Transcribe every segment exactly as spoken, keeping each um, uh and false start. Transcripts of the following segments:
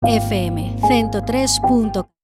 F M ciento tres punto cat.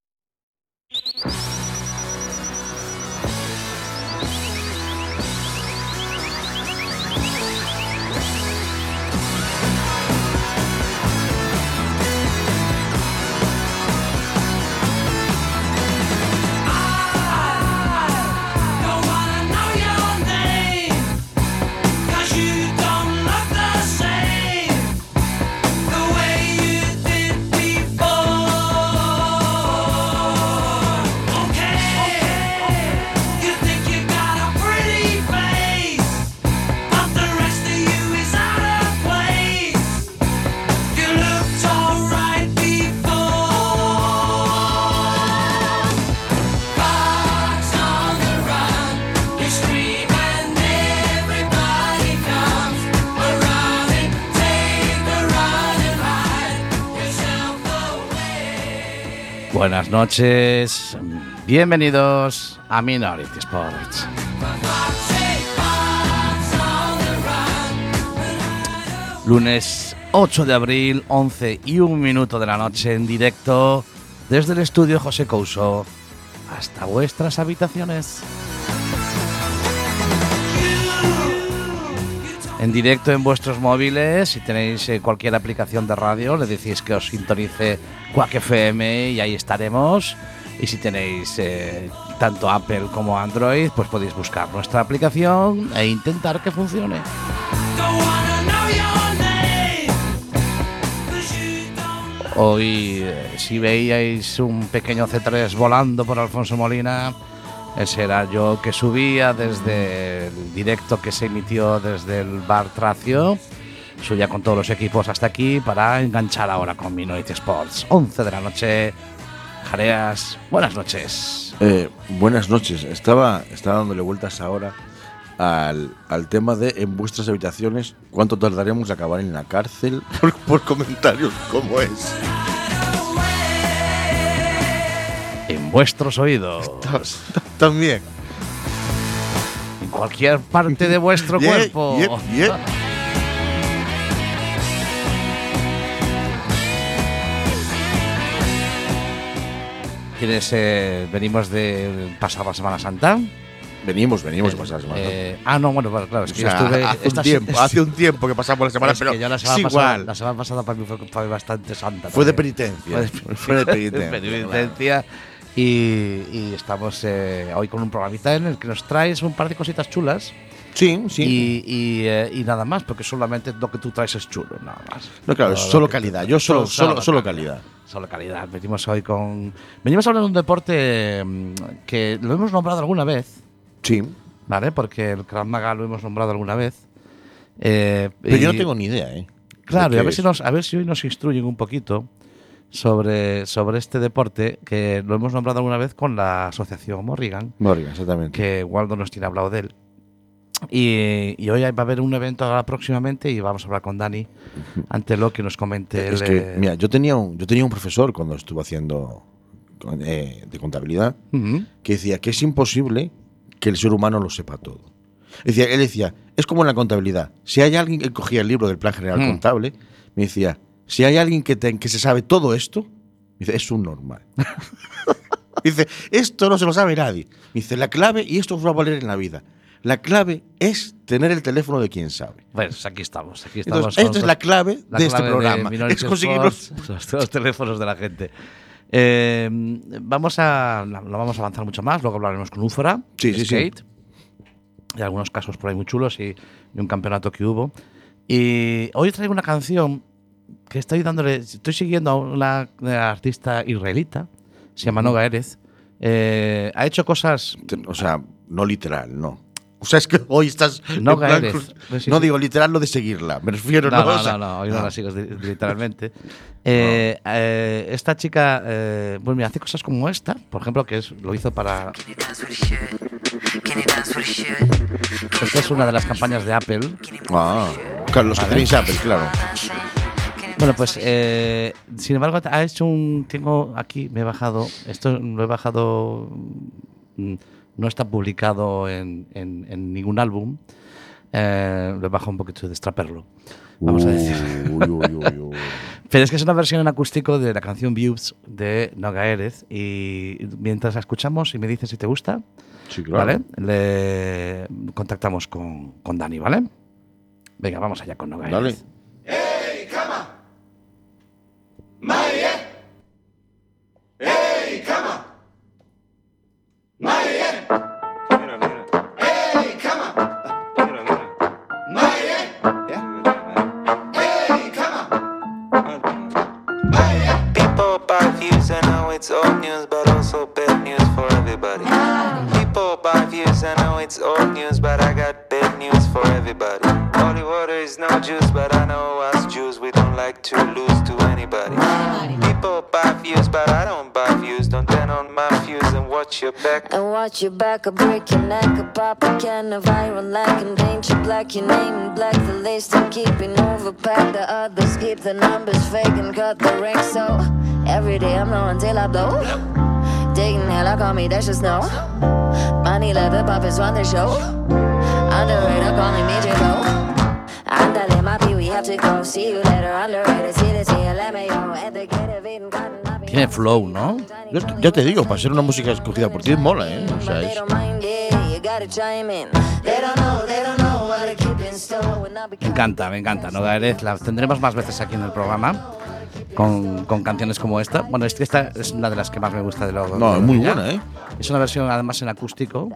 Buenas noches, bienvenidos a Minority Sports. Lunes ocho de abril, once y un minuto de la noche, en directo desde el estudio José Couso hasta vuestras habitaciones. En directo en vuestros móviles, si tenéis eh, cualquier aplicación de radio, le decís que os sintonice Quack F M y ahí estaremos. Y si tenéis eh, tanto Apple como Android, pues podéis buscar nuestra aplicación e intentar que funcione. Hoy, eh, si veíais un pequeño C tres volando por Alfonso Molina, ese era yo, que subía desde el directo que se emitió desde el bar Tracio. Subía con todos los equipos hasta aquí para enganchar ahora con Minority Sports. once de la noche. Jareas, buenas noches. Eh, buenas noches. Estaba, estaba dándole vueltas ahora al, al tema de en vuestras habitaciones cuánto tardaremos en acabar en la cárcel por, por comentarios como es. En vuestros oídos. También. En cualquier parte de vuestro yeah, cuerpo. Yeah, yeah. ¿Tienes, eh, venimos de pasar la Semana Santa? Venimos, venimos eh, de pasar la Semana Santa. Eh, ah, no, bueno, claro, es que o sea, yo estuve. Hace un, tiempo, hace un tiempo que pasamos la semana, es pero que yo la semana es pasada, igual. La semana pasada para mí fue, fue bastante santa. Fue de también. penitencia. Fue de, Fue de penitencia. de penitencia. Y, y estamos eh, hoy con un programita en el que nos traes un par de cositas chulas. Sí, sí. Y, y, eh, y nada más, porque solamente lo que tú traes es chulo, nada más. No, claro, es solo calidad. Yo solo, solo, solo, solo calidad. Solo calidad. Venimos hoy con. Venimos a hablar de un deporte que lo hemos nombrado alguna vez. Sí. ¿Vale? Porque el Krav Maga lo hemos nombrado alguna vez. Eh, Pero y, yo no tengo ni idea, ¿eh? Claro, y a ver, si nos, a ver si hoy nos instruyen un poquito sobre, sobre este deporte que lo hemos nombrado alguna vez con la asociación Morrigan. Morrigan, exactamente. Que Waldo nos tiene hablado de él. Y, y hoy va a haber un evento ahora próximamente y vamos a hablar con Dani ante lo que nos comente. Es el, que, mira, yo tenía un, yo tenía un profesor cuando estuve haciendo eh, de contabilidad uh-huh. que decía que es imposible que el ser humano lo sepa todo. Decía, él decía, es como en la contabilidad. Si hay alguien que cogía el libro del Plan General uh-huh. Contable, me decía, si hay alguien que, te, que se sabe todo esto, me dice, es un normal. Dice, esto no se lo sabe nadie. Me dice, la clave, y esto os va a valer en la vida, la clave es tener el teléfono de quien sabe. Pues aquí estamos. Aquí estamos. Entonces, esta es la clave la de clave este programa. De es conseguir los, los, los teléfonos de la gente. Eh, vamos a, no vamos a avanzar mucho más. Luego hablaremos con Úfora, sí, sí, skate. Sí. Y algunos casos por ahí muy chulos y, y un campeonato que hubo. Y hoy traigo una canción que estoy dándole. Estoy siguiendo a una, una artista israelita. Se llama Noga Erez. Eh, ha hecho cosas. O sea, no literal, no. O sea, es que hoy estás. No, plan, sí, no sí. digo literal lo de seguirla. Me refiero no. No, no, o sea, no, no, hoy no, no la sigo literalmente. eh, no. eh, esta chica, eh, pues mira, hace cosas como esta, por ejemplo, que es lo hizo para. Esta es una de las campañas de Apple. Ah, claro, los que tenéis Apple, claro. Bueno, pues, eh, sin embargo, ha hecho un. Tengo aquí, me he bajado. Esto lo he bajado. No está publicado en, en, en ningún álbum. Eh, le bajo un poquito de extraperlo, vamos uh, a decir. Uy, uy, uy, uy. Pero es que es una versión en acústico de la canción Views de Noga Erez. Y mientras la escuchamos y me dices si te gusta, sí, claro. ¿vale? Le contactamos con, con Dani, ¿vale? Venga, vamos allá con Noga Erez. Hey, cama. María. Hey, cama. María. Mira, mira. Hey, cama. Mira, mira. María. Yeah. Hey, cama. People buy views and now it's old news, but also bad news for everybody. People buy views and now it's old news, but I got bad news for everybody. Holy water is no juice, but I know us Jews, we don't like to lose to anybody. People buy views, but I don't buy views. Don't turn on my fuse and watch your back. And watch your back, a break your neck, a pop a can of iron like and paint you black. Your name in black, the list and keeping overpacked. The others keep the numbers fake and cut the ranks. So every day I'm low until I blow. Digging hell, I call me Dash of Snow. Money let the puppets run the show. Underrated, calling me J-Lo. Andale, mapi, we have to go. See you later, underrated. See the T L M A O. At the gate of Eden, cotton. Tiene flow, ¿no? Yo, ya te digo, para ser una música escogida por ti, mola, ¿eh? O sea, es... Me encanta, me encanta. Noga Erez, la tendremos más veces aquí en el programa con, con canciones como esta. Bueno, es que esta es una de las que más me gusta de lo. No, de es muy ella. buena, ¿eh? Es una versión además en acústico.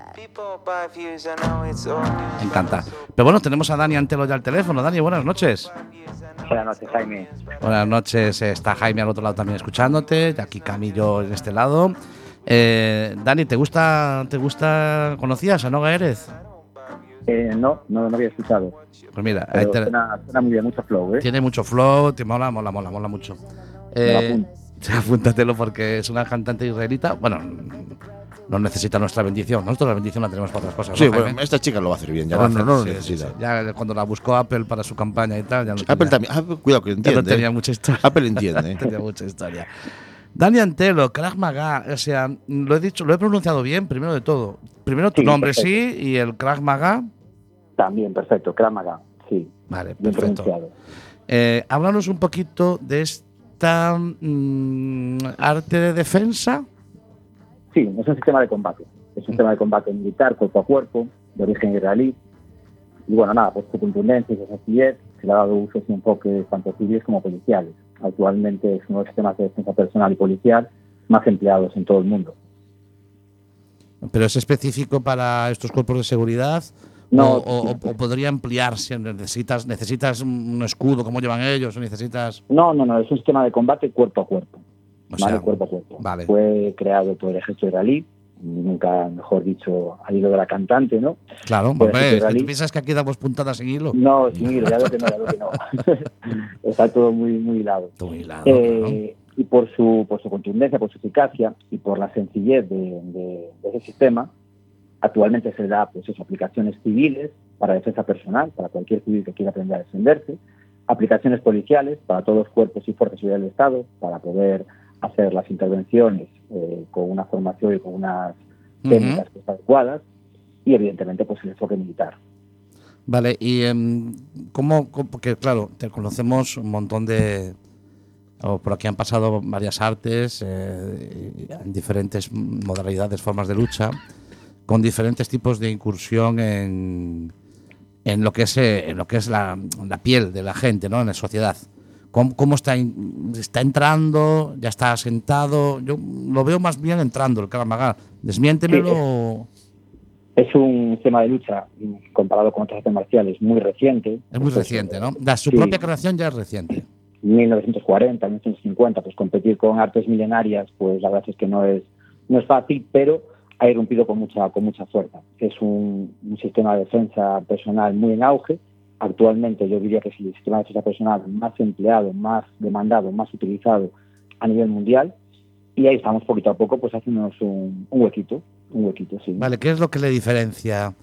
Me encanta. Pero bueno, tenemos a Dani Antelo ya al teléfono. Dani, buenas noches. Buenas noches, Jaime. Buenas noches, está Jaime al otro lado también escuchándote, aquí Camillo en este lado. Eh, Dani, ¿te gusta, te gusta, conocías a Noga Erez? Eh, no, no, no había escuchado. Pues mira, Pero ahí te, suena, suena muy bien, mucho flow, ¿eh? tiene mucho flow, te mola, mola, mola, mola mucho. Eh, apúntatelo porque es una cantante israelita. Bueno, no necesita nuestra bendición. Nosotros la bendición la tenemos para otras cosas. Sí, ¿no, bueno, Jaime? esta chica lo va a hacer bien, ya No, no, no, no, sí, lo necesita. sí, sí. Ya cuando la buscó Apple para su campaña y tal, ya no Apple tenía, también, Apple, cuidado que ya entiende. no tenía ¿eh? mucha historia. Apple entiende. ¿eh? Tenía mucha historia. Dani Antelo, Krav Maga, o sea, lo he dicho, lo he pronunciado bien, primero de todo. Primero tu Sí, nombre perfecto. sí y el Krav Maga. También, perfecto, Krav Maga, sí. Vale, Bien perfecto. pronunciado. Eh, háblanos un poquito de esta mm, arte de defensa. Sí, es un sistema de combate. Es un sistema de combate militar, cuerpo a cuerpo, de origen israelí. Y bueno, nada, pues su contundencia y su sencillez se le ha dado usos y enfoques tanto civiles como policiales. Actualmente es uno de los sistemas de defensa personal y policial más empleados en todo el mundo. ¿Pero es específico para estos cuerpos de seguridad? No, o, o, o podría ampliarse? ¿Necesitas, ¿Necesitas un escudo como llevan ellos? ¿O necesitas...? No, no, no, es un sistema de combate cuerpo a cuerpo. O ¿Vale? sea, Cuerpo a cuerpo. vale. Fue creado por el ejército israelí, nunca, mejor dicho, al hilo de la cantante, ¿no? Claro, Por hombre, ejército es que israelí. ¿tú piensas que aquí damos puntadas sin hilo? No, sin hilo, ya lo que no, ya lo que no. Está todo muy, muy hilado. Todo hilado, Eh, y por su, por su contundencia, por su eficacia y por la sencillez de, de, de ese sistema, actualmente se da pues eso, aplicaciones civiles para defensa personal, para cualquier civil que quiera aprender a defenderse, aplicaciones policiales para todos los cuerpos y fuerzas de seguridad del Estado, para poder hacer las intervenciones eh, con una formación y con unas técnicas uh-huh. adecuadas, y evidentemente pues el enfoque militar. Vale, y um, ¿cómo, cómo? Porque claro, te conocemos un montón de... O por aquí han pasado varias artes, eh, en diferentes modalidades, formas de lucha, con diferentes tipos de incursión en, en lo que es, eh, en lo que es la, la piel de la gente, ¿no? En la sociedad. ¿Cómo, cómo está, in, está entrando? ¿Ya está asentado? Yo lo veo más bien entrando, el Krav Maga. Desmiéntemelo. Sí, es, es un tema de lucha, comparado con otras artes marciales, muy reciente. Es muy reciente, ¿no? La, su sí. propia creación ya es reciente. mil novecientos cuarenta, mil novecientos cincuenta, pues competir con artes milenarias, pues la verdad es que no es, no es fácil, pero ha irrumpido con mucha, con mucha fuerza. Es un, un sistema de defensa personal muy en auge. Actualmente yo diría que es el sistema de defensa personal más empleado, más demandado, más utilizado a nivel mundial, y ahí estamos poquito a poco pues haciéndonos un, un huequito, un huequito, sí. Vale, ¿qué es lo que le diferencia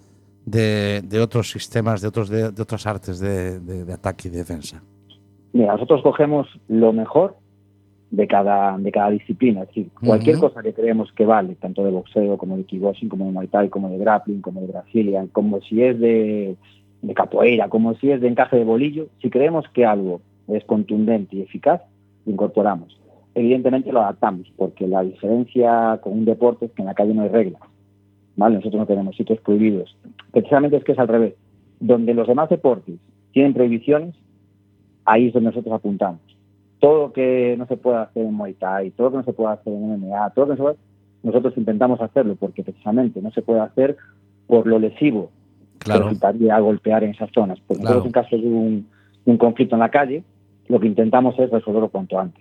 de, de otros sistemas, de otros de, de otras artes de, de, de ataque y de defensa? Mira, nosotros cogemos lo mejor de cada, de cada disciplina, es decir, cualquier uh-huh. cosa que creemos que vale, tanto de boxeo como de kickboxing, como de muay thai, como de grappling, como de brazilian, como si es de de capoeira, como si es de encaje de bolillo. Si creemos que algo es contundente y eficaz, lo incorporamos. Evidentemente lo adaptamos, porque la diferencia con un deporte es que en la calle no hay reglas, ¿vale? Nosotros no tenemos sitios prohibidos. Precisamente es que es al revés. Donde los demás deportes tienen prohibiciones, ahí es donde nosotros apuntamos. Todo lo que no se puede hacer en Muay Thai, todo lo que no se puede hacer en M M A, todo lo que no se puede, nosotros intentamos hacerlo, porque precisamente no se puede hacer por lo lesivo Claro. que resultaría golpear en esas zonas. Porque Claro. nosotros, en caso de un, de un conflicto en la calle, lo que intentamos es resolverlo cuanto antes.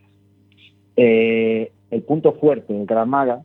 Eh, el punto fuerte del Krav Maga,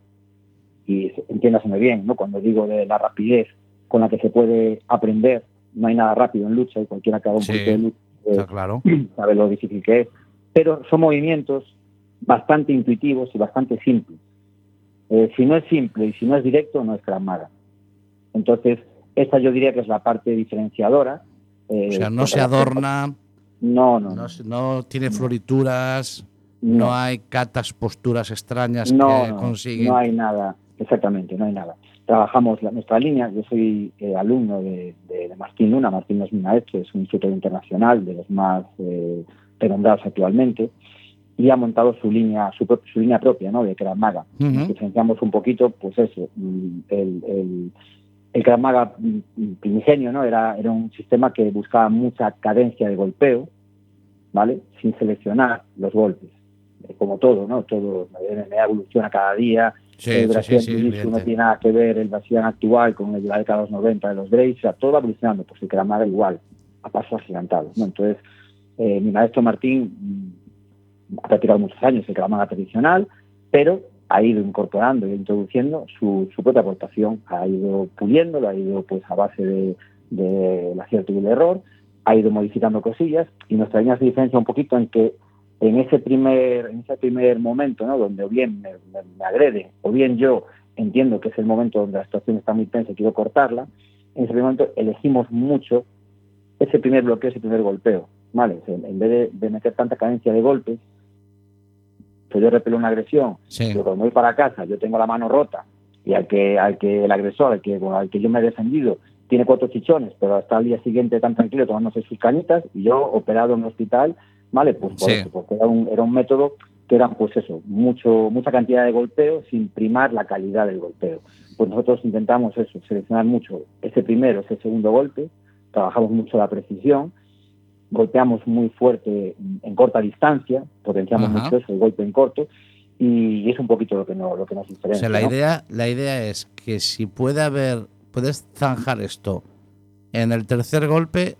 y entiéndaseme bien, ¿no? Cuando digo de la rapidez con la que se puede aprender, no hay nada rápido en lucha, y cualquiera que haga un Sí, poquito de lucha eh, Está claro. sabe lo difícil que es, pero son movimientos bastante intuitivos y bastante simples. Eh, si no es simple y si no es directo, no es Krav Maga. Entonces, esta yo diría que es la parte diferenciadora. eh, O sea, no con se relación- adorna, No, no, no, no. se- no tiene florituras, no, No. hay catas posturas extrañas No, que no, consiguen. no hay nada, exactamente, no hay nada. Trabajamos la, nuestra línea, yo soy eh, alumno de, de, de Martín Luna. Martín es mi maestro, es un instructor internacional de los más eh, renombrados actualmente, y ha montado su línea su, pro- su línea propia, ¿no?, de Krav Maga. Ujú. Nos diferenciamos un poquito, pues eso, mm, el, el, el Krav Maga mm, primigenio, ¿no?, era, era un sistema que buscaba mucha cadencia de golpeo, ¿vale?, sin seleccionar los golpes. Eh, Como todo, ¿no? Todo, la M M A evoluciona cada día. Sí, el sí, Brazilian sí, sí, Jiu-Jitsu no evidente. tiene nada que ver el Brazilian actual con el de la década de los noventa de los Gracie. O sea, todo va evolucionando, pues el Krav Maga igual, a pasos agigantados, ¿no? Entonces, eh, mi maestro Martín mm, ha practicado muchos años el Krav Maga tradicional, pero ha ido incorporando y introduciendo su, su propia aportación, ha ido puliéndolo, ha ido pues a base de, de el acierto y el error, ha ido modificando cosillas, y nuestra línea se diferencia un poquito en que en ese primer en ese primer momento, ¿no?, donde o bien me, me, me agrede, o bien yo entiendo que es el momento donde la situación está muy tensa y quiero cortarla, en ese primer momento elegimos mucho ese primer bloqueo, ese primer golpeo, ¿vale? O sea, en vez de, de meter tanta cadencia de golpes, pues yo repelo una agresión, Sí. pero cuando voy para casa yo tengo la mano rota, y al que al que el agresor, al que, al que yo me he defendido, tiene cuatro chichones, pero hasta el día siguiente tan tranquilo tomándose sus cañitas, y yo operado en un hospital, ¿vale? Pues por Sí. eso, porque era un, era un método que era, pues eso, mucho mucha cantidad de golpeo sin primar la calidad del golpeo. Pues nosotros intentamos eso, seleccionar mucho ese primero, ese segundo golpe, trabajamos mucho la precisión, golpeamos muy fuerte en corta distancia, potenciamos Ajá. mucho eso, el golpe en corto, y es un poquito lo que, no, lo que nos O diferencia. sea, la ¿no? idea, la idea es que si puede haber, puedes zanjar esto en el tercer golpe,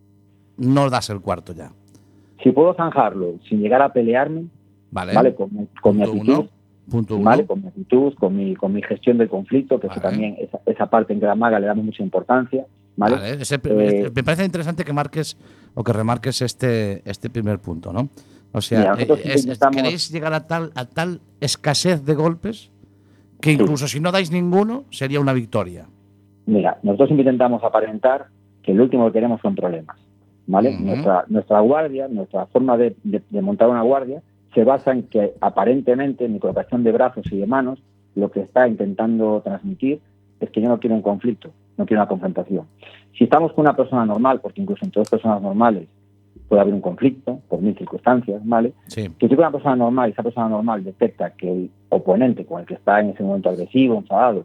no das el cuarto ya. Si puedo zanjarlo sin llegar a pelearme, Vale. ¿vale? Con, mi- con mi Punto actitud, uno. Punto uno. ¿vale? Con mi actitud, con mi, con mi gestión del conflicto, que eso Vale. también, esa, esa parte en Krav Maga le damos mucha importancia, ¿vale? Vale, ese- Eh, me parece interesante que marques o que remarques este, este primer punto, ¿no? O Mira, sea, nosotros eh, es- intentamos- queréis llegar a tal, a tal escasez de golpes que incluso si no dais ninguno, sería una victoria. Mira, nosotros siempre intentamos aparentar que lo último que queremos son problemas, ¿vale? Ujú. Nuestra, nuestra guardia, nuestra forma de, de- de montar una guardia se basa en que aparentemente mi colocación de brazos y de manos lo que está intentando transmitir es que yo no quiero un conflicto, no quiero una confrontación. Si estamos con una persona normal, porque incluso entre dos personas normales puede haber un conflicto por mil circunstancias, ¿vale? Sí. Si estoy con una persona normal y esa persona normal detecta que el oponente con el que está en ese momento agresivo, enfadado,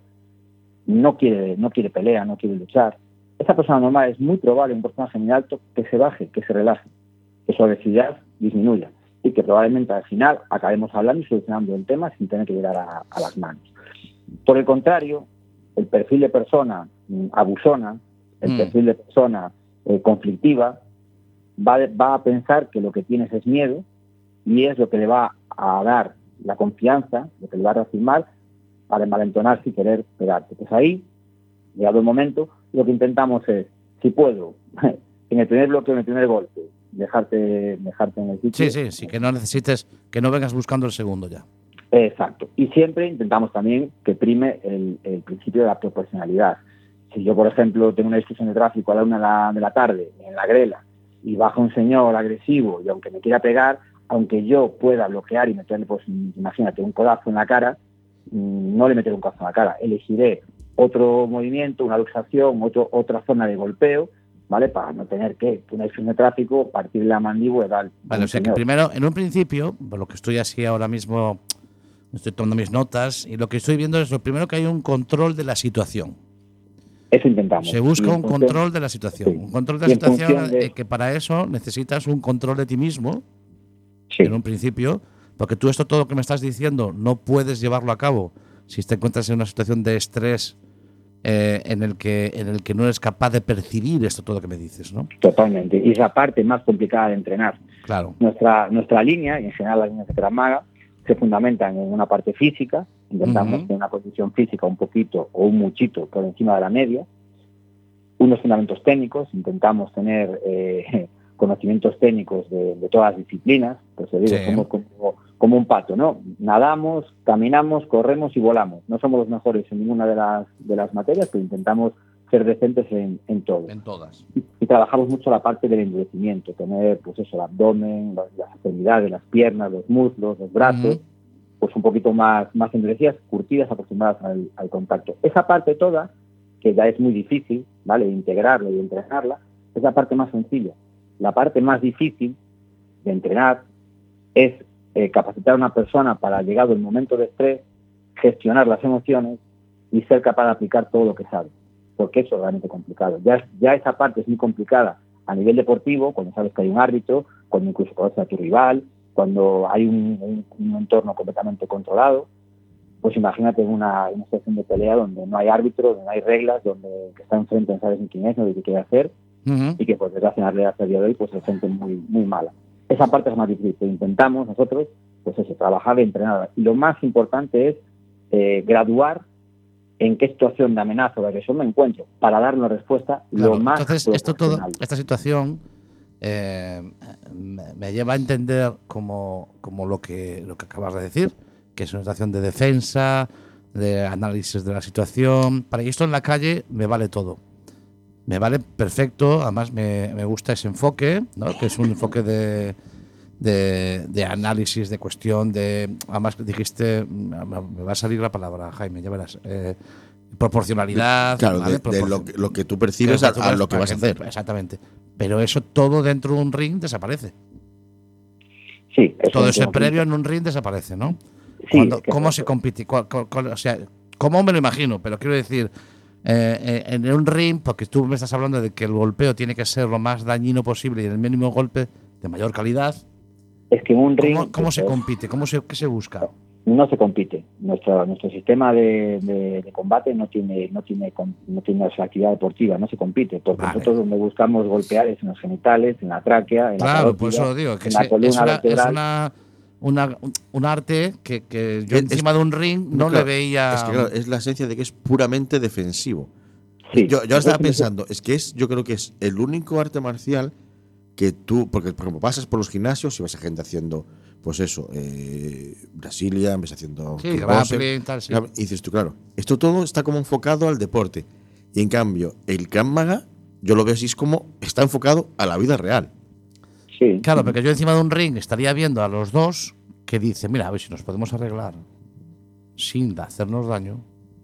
no quiere, no quiere pelea, no quiere luchar, esa persona normal es muy probable, un personaje muy alto, que se baje, que se relaje, que su agresividad disminuya y que probablemente al final acabemos hablando y solucionando el tema sin tener que llegar a, a las manos. Por el contrario, el perfil de persona mm, abusona, el Mm. perfil de persona eh, conflictiva, va, de- va a pensar que lo que tienes es miedo, y es lo que le va a dar la confianza, lo que le va a reafirmar para envalentonarse y querer pegarte. Pues ahí, llegado el momento, lo que intentamos es, si puedo, en el primer bloque, en el primer golpe, dejarte, dejarte en el sitio. Sí, sí, sí, que no necesites, que no vengas buscando el segundo ya. Exacto. Y siempre intentamos también que prime el, el principio de la proporcionalidad. Si yo, por ejemplo, tengo una discusión de tráfico a la una de la, de la tarde en la grela y baja un señor agresivo y aunque me quiera pegar, aunque yo pueda bloquear y meterle, pues imagínate, un codazo en la cara, mmm, no le meteré un codazo en la cara. Elegiré otro movimiento, una luxación, otro, otra zona de golpeo, ¿vale? Para no tener que, una acción de tráfico, partir la mandíbula y tal. Vale, o sea que primero, en un principio, por lo que estoy así ahora mismo, estoy tomando mis notas, y lo que estoy viendo es lo primero que hay un control de la situación. Eso intentamos. Se busca un función, control de la situación. sí. Un control de la Y en situación función de- eh, que para eso necesitas un control de ti mismo, Sí. en un principio, porque tú esto todo lo que me estás diciendo no puedes llevarlo a cabo si te encuentras en una situación de estrés eh, en el que en el que no eres capaz de percibir esto todo que me dices, ¿no? Totalmente. Y es la parte más complicada de entrenar. Claro. Nuestra, nuestra línea, y en general las líneas de Krav Maga, se fundamentan en una parte física. Intentamos Ujú. tener una posición física un poquito o un muchito por encima de la media. Unos fundamentos técnicos. Intentamos tener eh, conocimientos técnicos de, de todas las disciplinas. Pues te digo, Sí. somos como, como un pato, ¿no? Nadamos, caminamos, corremos y volamos. No somos los mejores en ninguna de las, de las materias, pero intentamos ser decentes en, en todo. En todas. Y trabajamos mucho la parte del endurecimiento, tener pues eso, el abdomen, las, las extremidades, las piernas, los muslos, los brazos, Ujú. pues un poquito más, más endurecidas, curtidas, acostumbradas al, al contacto. Esa parte toda, que ya es muy difícil, ¿vale?, integrarla y entrenarla, es la parte más sencilla. La parte más difícil de entrenar es eh, capacitar a una persona para, llegado el momento de estrés, gestionar las emociones y ser capaz de aplicar todo lo que sabe. Porque eso es realmente complicado. Ya, ya esa parte es muy complicada a nivel deportivo, cuando sabes que hay un árbitro, cuando incluso conoces a tu rival, cuando hay un, un, un entorno completamente controlado. Pues imagínate en una, una situación de pelea donde no hay árbitro, donde no hay reglas, donde el que está enfrente no sabes ni quién es, no sabe qué quiere hacer, Ujú. y que por desgracia en la realidad a día de hoy pues se siente muy, muy mala. Esa parte es más difícil. Intentamos nosotros, pues eso, trabajar y entrenar. Y lo más importante es eh, graduar en qué situación de amenaza o de agresión me encuentro para dar una respuesta Claro, lo más entonces, esto todo, proporcional. esta situación eh, me, me lleva a entender como, como lo que lo que acabas de decir, que es una situación de defensa, de análisis de la situación. Para esto en la calle me vale todo. Me vale perfecto, además me, me gusta ese enfoque, ¿no?, que es un enfoque de, de, de análisis, de cuestión, de... Además dijiste, me va a salir la palabra, Jaime, ya verás, eh, proporcionalidad. Claro, ¿vale? de, de Proporcion- lo, que, lo que tú percibes a, Claro, tú a ves lo que para vas a hacer. Exactamente. Pero eso todo dentro de un ring desaparece. Sí, eso Todo es ese lo que- previo en un ring desaparece, ¿no? Sí, Cuando- es que ¿Cómo eso- se compite? ¿Cuál- cuál- cuál- o sea, ¿cómo me lo imagino? Pero quiero decir, eh, eh, en un ring, porque tú me estás hablando de que el golpeo tiene que ser lo más dañino posible y el mínimo golpe de mayor calidad. Es que en un ring ¿Cómo, cómo pues, se compite? ¿Cómo se, ¿Qué se busca? no se compite. Nuestro nuestro sistema de, de- de combate no tiene no tiene com- no tiene esa actividad deportiva, no se compite, porque Vale. nosotros donde buscamos golpear es en los genitales, en la tráquea, en la Claro, carótida, por eso lo digo, que en se- la columna es, una, es vertebral. una, una- un, un arte que, que yo Es- encima de un ring no Claro, le veía... Es que claro, es la esencia de que es puramente defensivo. Sí. yo, yo estaba Entonces, pensando, es que es, yo creo que es el único arte marcial que tú, porque por ejemplo pasas por los gimnasios y vas a gente haciendo, pues eso, eh, Brasilia, ves haciendo Sí, kickboxing, grappling, tal, sí. y dices tú, claro, esto todo está como enfocado al deporte. Y en cambio, el Krav Maga, yo lo veo así, es como está enfocado a la vida real. Sí. Claro, porque yo encima de un ring estaría viendo a los dos que dicen, mira, a ver si nos podemos arreglar sin hacernos daño.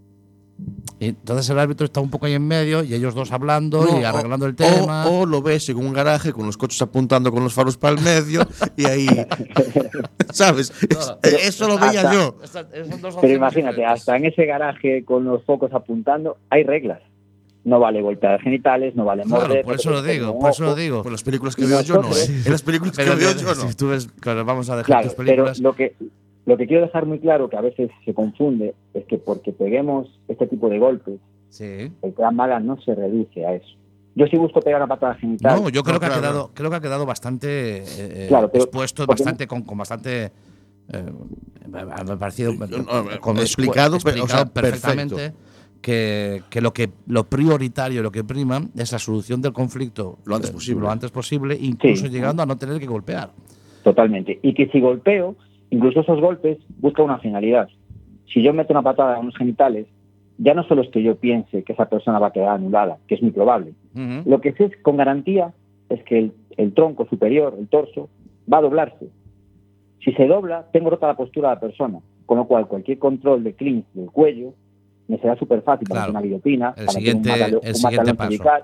Y entonces el árbitro está un poco ahí en medio y ellos dos hablando No, y arreglando o- el tema. O, o lo ves en un garaje con los coches apuntando con los faros para el medio y ahí, ¿sabes? No, Es- eso lo veía hasta- yo. Estas- esas son dos Pero opciones imagínate, diferentes. hasta en ese garaje con los focos apuntando hay reglas. No vale golpear genitales, no vale Claro, morder. por no eso te lo puedes digo, poner un por eso lo ojo. digo. Por las películas que Y veo yo no, nosotros- ¿eh? En las películas que Pero veo que- yo no. si tú ves, claro, vamos a dejar Claro, tus pero películas. lo que, lo que quiero dejar muy claro, que a veces se confunde, es que porque peguemos este tipo de golpes, Sí. el Krav Maga no se reduce a eso. Yo sí busco pegar una patada genital. No, yo creo No, que ha claro. quedado, creo que ha quedado bastante eh, Claro, pero- expuesto, porque bastante con, con bastante eh, me me ha parecido no, con- explicado, pero, o sea, perfectamente que, que lo que lo prioritario, lo que prima es la solución del conflicto Lo antes eh, posible. lo antes posible, incluso Sí. llegando a no tener que golpear. Totalmente. Y que si golpeo, incluso esos golpes buscan una finalidad. Si yo meto una patada en los genitales, ya no solo es que yo piense que esa persona va a quedar anulada, que es muy probable. Ujú. Lo que sé con garantía es que el, el tronco superior, el torso, va a doblarse. Si se dobla, tengo rota la postura de la persona, con lo cual cualquier control de clinch del cuello me será súper fácil para Claro. hacer una guillotina, El para siguiente- meter un, matalo- el un siguiente matalón paso. cervical,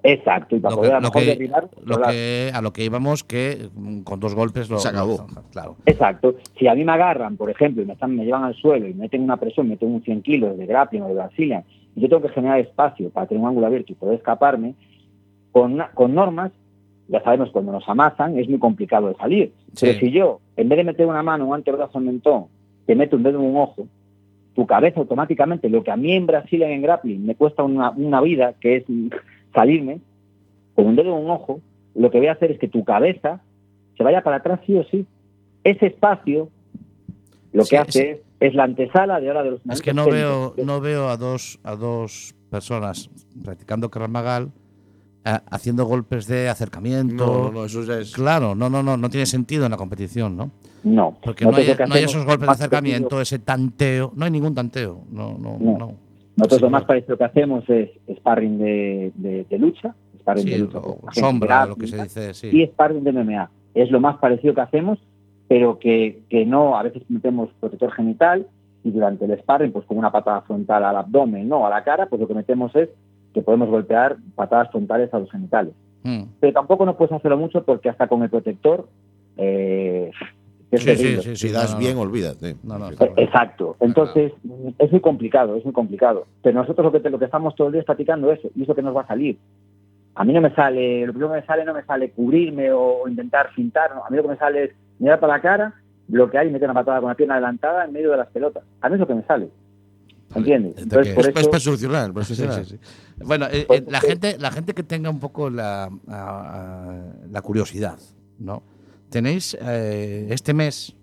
Exacto, y para Lo poder que- a lo lo mejor que- derribar. Lo claro. que, a lo que íbamos, que mm, con dos golpes lo, Se acabó. lo- claro. Exacto. Si a mí me agarran, por ejemplo, y me, están, me llevan al suelo y me meten una presión, me meten un cien kilos de grappling o de Brazilian, y yo tengo que generar espacio para tener un ángulo abierto y poder escaparme, con, una- con normas, ya sabemos, cuando nos amasan es muy complicado de salir. Sí. Pero si yo, en vez de meter una mano, un antebrazo al mentón, te meto un dedo en un ojo, tu cabeza automáticamente, lo que a mí en Brasil en grappling me cuesta una, una vida, que es salirme, con un dedo en un ojo, lo que voy a hacer es que tu cabeza se vaya para atrás sí o sí. Ese espacio lo que Sí, hace sí. es, es la antesala de ahora de los Es que no movimientos veo, técnicos. no veo a dos, a dos personas practicando Krav Maga eh, haciendo golpes de acercamiento. No, no, no, eso ya es. Claro, no, no, no, no tiene sentido en la competición, ¿no? No, Porque no nosotros hay, lo que no hay hacemos esos golpes de más acercamiento, parecido- ese tanteo. No hay ningún tanteo. No, no, No. no. Nosotros Sí, lo más no. parecido que hacemos es sparring de, de, de lucha, sparring Sí, de lucha o con sombra, gente lo que se gráfica, dice, sí. y sparring de M M A. Es lo más parecido que hacemos, pero que, que no, a veces metemos protector genital y durante el sparring, pues con una patada frontal al abdomen, no a la cara, pues lo que metemos es que podemos golpear patadas frontales a los genitales. Mm. Pero tampoco no puedes hacerlo mucho porque hasta con el protector eh, es Sí, terrible. sí, sí, Si sí, das no, no, bien, no. olvídate. No, no, Sí. claro. Exacto. Entonces, es muy complicado, es muy complicado. Pero nosotros lo que, lo que estamos todo el día es practicando eso, y eso que nos va a salir. A mí no me sale, lo primero que me sale no me sale cubrirme o intentar fintar, no. A mí lo que me sale es mirar para la cara, bloquear y meter una patada con la pierna adelantada en medio de las pelotas. A mí es lo que me sale. ¿Entiendes? ¿de Entonces, qué? por Es, eso, es profesional, Sí, profesional. sí, sí. Bueno, eh, Pues eh, la es que- gente, la gente que tenga un poco la, a- a- la curiosidad, ¿no? Tenéis eh, este mes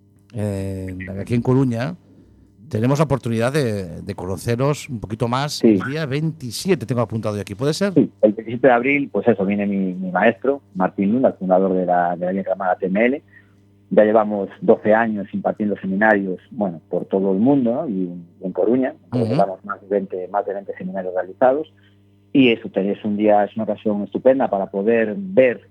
eh, aquí en Coruña tenemos la oportunidad de, de conoceros un poquito más Sí. el día veintisiete, tengo apuntado yo aquí, ¿puede ser? sí, el veintisiete de abril, pues eso, viene mi, mi maestro, Martín Lunda, el fundador de la, de la línea llamada T M L. Ya llevamos doce años impartiendo seminarios, bueno, por todo el mundo, ¿no? Y en Coruña, Ujú. llevamos más de veinte, más de veinte seminarios realizados. Y eso es un día, es una ocasión estupenda para poder ver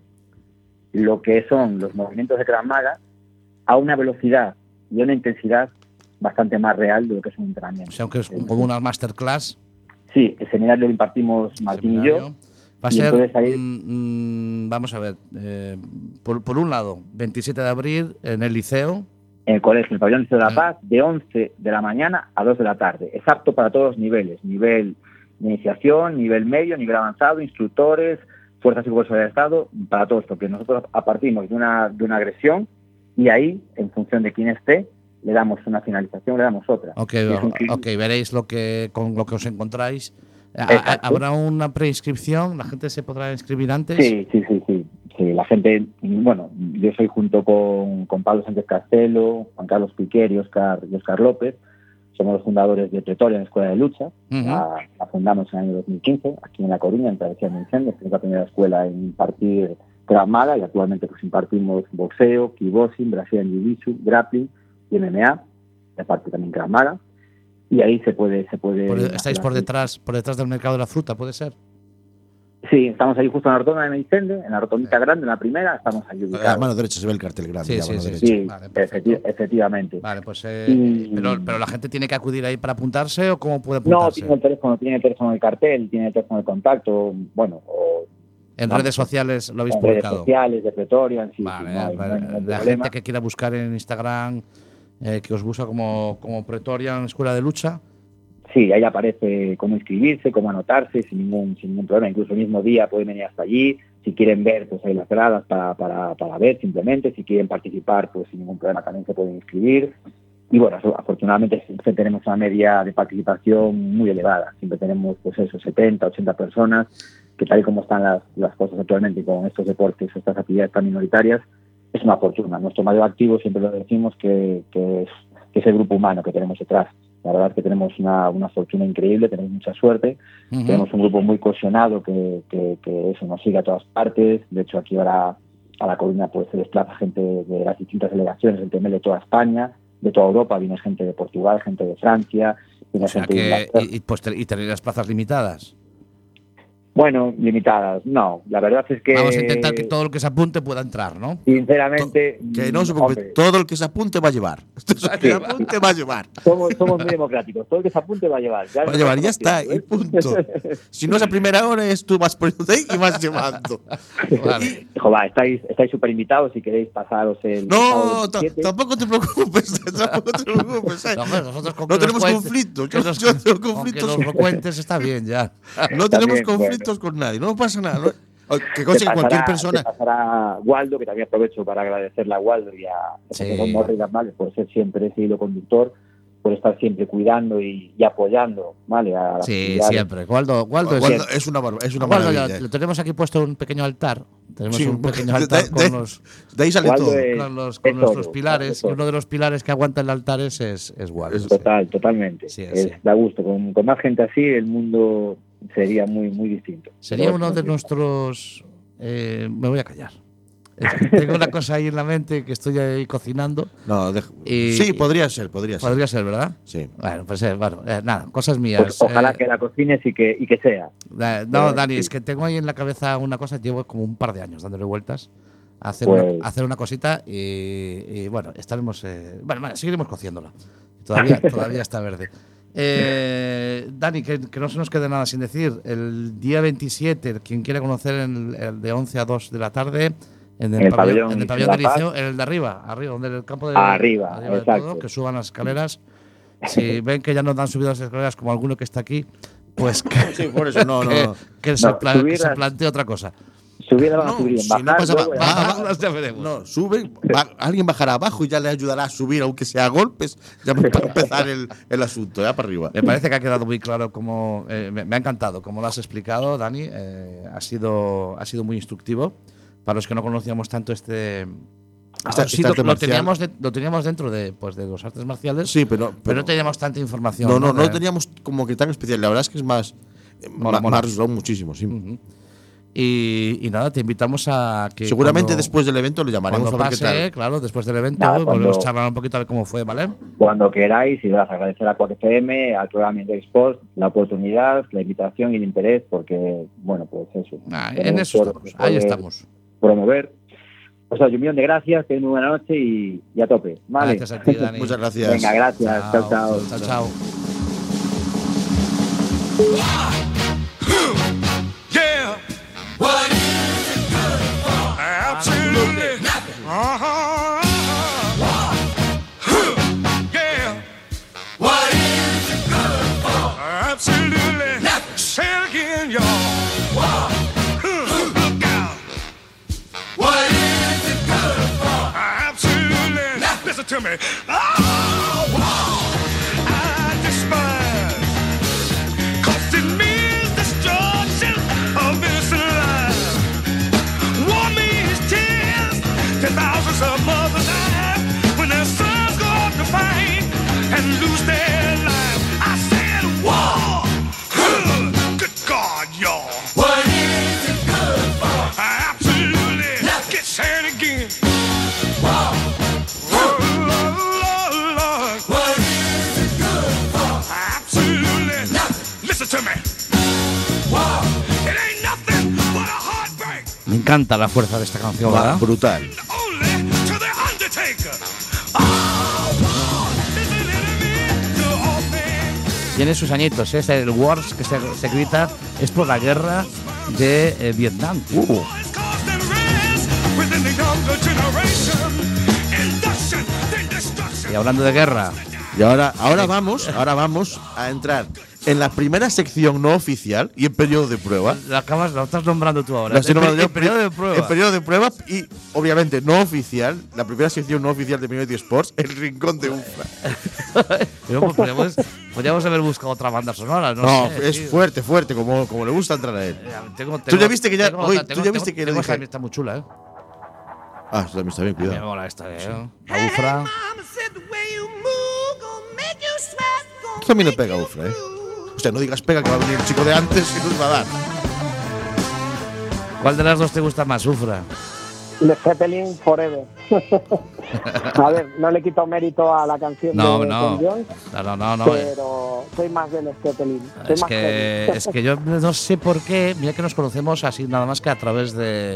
lo que son los movimientos de Krav Maga a una velocidad y a una intensidad bastante más real de lo que es un entrenamiento. O sea, aunque es un- como una masterclass. Sí, el seminario lo impartimos Martín y yo. seminario. Va a y ser, entonces ahí- mm, mm, vamos a ver, eh, por, por un lado, veintisiete de abril en el liceo. En el colegio, en el pabellón de la Ah. Paz, de once de la mañana a dos de la tarde. Es apto para todos los niveles, nivel de iniciación, nivel medio, nivel avanzado, instructores, fuerzas y cuerpos del Estado, para todos, porque nosotros partimos de una, de una agresión y ahí, en función de quién esté, le damos una finalización, le damos otra. Ok, Es un clic. ok, veréis lo que con lo que os encontráis. A- Exacto. ¿Habrá una preinscripción? ¿La gente se podrá inscribir antes? Sí, sí, sí, sí. Sí, la gente, bueno, yo soy junto con, con Pablo Sánchez Castelo, Juan Carlos Piquer y Oscar, y Oscar López, somos los fundadores de Pretoria, en la Escuela de Lucha. Ujú. la, la fundamos en el año dos mil quince, aquí en La Coruña, en Travesía de Incendios, que es la primera escuela en impartir Krav Maga, y actualmente pues impartimos boxeo, kickboxing, Brazilian Jiu-Jitsu, grappling y M M A, y aparte también Krav Maga, y ahí se puede... Se puede Por- hacer ¿Estáis por así. detrás, por detrás del mercado de la fruta, puede ser? Sí, estamos ahí justo en la rotonda de Meicende, en la rotondita grande, en la primera, estamos ahí A ubicados. mano derecha se ve el cartel grande. Sí, a sí, mano sí, derecha. Sí, Vale, perfecto. efecti- efectivamente. Vale, pues. eh, Y- pero, pero la gente tiene que acudir ahí para apuntarse o cómo puede No, apuntarse? tiene el teléfono, tiene el teléfono del cartel, tiene el teléfono de contacto, bueno, o en vamos, redes sociales lo habéis en redes publicado. sociales de Pretoria, sí, Vale, sí, no hay- no hay vale. ningún La problema. gente que quiera buscar en Instagram, eh, que os busca como, como Pretorian Escuela de Lucha. Sí, ahí aparece cómo inscribirse, cómo anotarse, sin ningún, sin ningún problema. Incluso el mismo día pueden venir hasta allí. Si quieren ver, pues hay las gradas para, para, para ver simplemente. Si quieren participar, pues sin ningún problema también se pueden inscribir. Y bueno, eso, afortunadamente siempre tenemos una media de participación muy elevada. Siempre tenemos, pues eso, setenta, ochenta personas, que tal y como están las, las cosas actualmente con estos deportes, estas actividades tan minoritarias, es una fortuna. Nuestro mayor activo, siempre lo decimos, que, que, es, que es el grupo humano que tenemos detrás. La verdad es que tenemos una, una fortuna increíble, tenemos mucha suerte. Ujú. Tenemos un grupo muy cohesionado que, que, que eso nos sigue a todas partes. De hecho, aquí ahora a La Coruña pues se desplaza gente de las distintas delegaciones, el T M L de toda España, de toda Europa. Viene gente de Portugal, gente de Francia, viene O sea gente de que, Inglaterra. y, y, pues, te- y tenéis las plazas limitadas. Bueno, limitadas. No, la verdad es que. Vamos a intentar que todo el que se apunte pueda entrar, ¿no? Sinceramente. Que no se preocupe, hombre, todo el que se apunte va a llevar. Todo el que se apunte va a llevar. Somos, somos muy democráticos. Todo el que se apunte va a llevar. Ya Va a llevar, ya está, y punto. Si no es a primera hora, es tú vas poniendo ahí y vas llevando. Vale. Hijo, va, estáis estáis súper invitados si queréis pasaros el. No, sábado ta- veintisiete. tampoco te preocupes, tampoco te preocupes. ¿eh? No, hombre, nosotros con No que tenemos nos cuentes- conflictos, que yo- nos- yo tengo con que conflictos. nos lo cuentes está bien ya. No tenemos También, conflictos con nadie, no pasa nada. ¿no? Que Te conste que cualquier pasará- persona. te pasará Waldo, que también aprovecho para agradecerle a Waldo y a Sí. José Morri Males por ser siempre ese hilo conductor, por estar siempre cuidando y, y apoyando, ¿vale? A las Sí, actividades. siempre. Waldo, Waldo es. Waldo, es una, barba- es una Waldo ya maravilla. lo tenemos aquí puesto un pequeño altar. Tenemos Sí, un pequeño de- altar de- con, de- los, De ahí sale Waldo todo. es- con, los- con es nuestros todo, pilares. es todo. Y uno de los pilares que aguanta el altar es, es, es Waldo. Es- sí. Total, totalmente. Sí, es, sí. Da gusto. Con, con más gente así, el mundo sería muy, muy distinto. Sería Pero uno de bueno, nuestros. eh, me voy a callar. Es que tengo una cosa ahí en la mente que estoy ahí cocinando. No, de- Y- sí, podría ser, podría ser. Podría ser, ¿verdad? Sí. Bueno, pues eh, bueno, eh, nada, cosas mías. Pues ojalá Eh, que la cocines y que, y que sea. eh, no, eh, Dani, sí. es que tengo ahí en la cabeza una cosa, llevo como un par de años dándole vueltas a hacer, Pues- una, a hacer una cosita y, y, bueno, estaremos. eh, bueno, bueno, seguiremos cociéndola. Todavía, todavía está verde. Eh, Dani, que, que no se nos quede nada sin decir. El día veintisiete, quien quiera conocer el, el de once a dos de la tarde. En el, En el pabellón, pabellón en el de pabellón La del Paz. liceo, en el de arriba, arriba, donde el campo de Arriba, de exacto. todo, que suban las escaleras. Si ven que ya no han subido las escaleras como alguno que está aquí, pues que, Sí, por eso, no, no. que, no. que se, No, pla- que subir se las- plantee otra cosa. Subir la van a No, subir en si no bajar, pasa luego nada. ya- Va, va, Las ya veremos. No, suben, va- alguien bajará abajo y ya le ayudará a subir, aunque sea a golpes, ya para empezar el, el asunto, ya para arriba. Me parece que ha quedado muy claro cómo. eh, me, me ha encantado cómo lo has explicado, Dani. eh, ha, sido, ha sido muy instructivo. Para los que no conocíamos tanto este. Esta- sí, esta lo, arte lo marcial. teníamos de- lo teníamos dentro de, pues, de los artes marciales, Sí, pero, pero, pero no teníamos tanta información. no, no, no De- teníamos como que tan especial. La verdad es que es más, eh, Mola, ma- mola. más resultado muchísimo, sí. Ujú. y, y nada, te invitamos a que. Seguramente cuando- después del evento le llamaremos Cuando a ver qué pase, tal. claro, después del evento, Nada, volvemos a cuando- charlar un poquito a ver cómo fue, ¿vale? Cuando queráis, y vas a agradecer a cuatro F M, al programa Index Sports, la oportunidad, la invitación y el interés, porque, bueno, pues eso. Ah, en tenemos eso por- estamos, por ahí poder estamos. Promover. O sea, un millón de gracias, que muy buena noche y, y a tope. ¿vale? Gracias a ti, Dani. Muchas gracias. Venga, gracias. Chao, chao. Chao, chao. Yeah. What is it good for? Absolutely. Uh-huh. Huh. Yeah. What is it good for? Absolutely. Nothing. Say it again, y'all. Huh. Look out. What is it good for? Absolutely. Nothing. Listen to me. Oh, I despise. 'Cause it means destruction of innocent lives. War means tears. Ten thousands of mothers die when their sons go out to fight and lose their lives. I said war. Huh. Good God, y'all. What is it good for? Absolutely. Get saying again. War. Oh, Lord, Lord, Lord. What is it good for? Absolutely. Nothing. Listen to me. Wow. It ain't nothing but a heartbreak. Me encanta la fuerza de esta canción, Va, ¿verdad? brutal. Only to the Undertaker. Oh, war is an enemy to all things. Tiene sus añitos, ¿eh? Es el Wars que se, se grita, es por la guerra de eh, Vietnam. Uh. It's caused unrest within the younger generation. Induction, then destruction. Y hablando de guerra, Y ahora, ahora vamos, ahora vamos a entrar en la primera sección no oficial y en periodo de prueba. la acabas, la estás nombrando tú ahora. La estoy El nombrando pe- yo, el periodo de prueba. En periodo de prueba y, obviamente, no oficial. La primera sección no oficial de Minority Sports, el rincón de Ufra. Pero, pues, podríamos, podríamos haber buscado otra banda sonora, no, No, sé, es tío. fuerte, fuerte, como, como le gusta entrar a él. Eh, Tengo, Tú ya viste que ya- tengo oye, otra, tú tengo- ya viste tengo- que le tengo dije- esta, está muy chula, ¿eh? Ah, eso también está bien, Me cuidado. mola esta, ¿eh? La Ufra. Esto también le pega a Ufra, ¿eh? O sea, no digas pega que va a venir el chico de antes y nos va a dar. ¿Cuál de las dos te gusta más, Ufra? Led Zeppelin Forever. A ver, no le quito mérito a la canción No, de no. Tom Jones, No, no, no. no. pero soy más de Led Zeppelin. Soy Es más que, heavy. es que yo no sé por qué, mira que nos conocemos así nada más que a través de,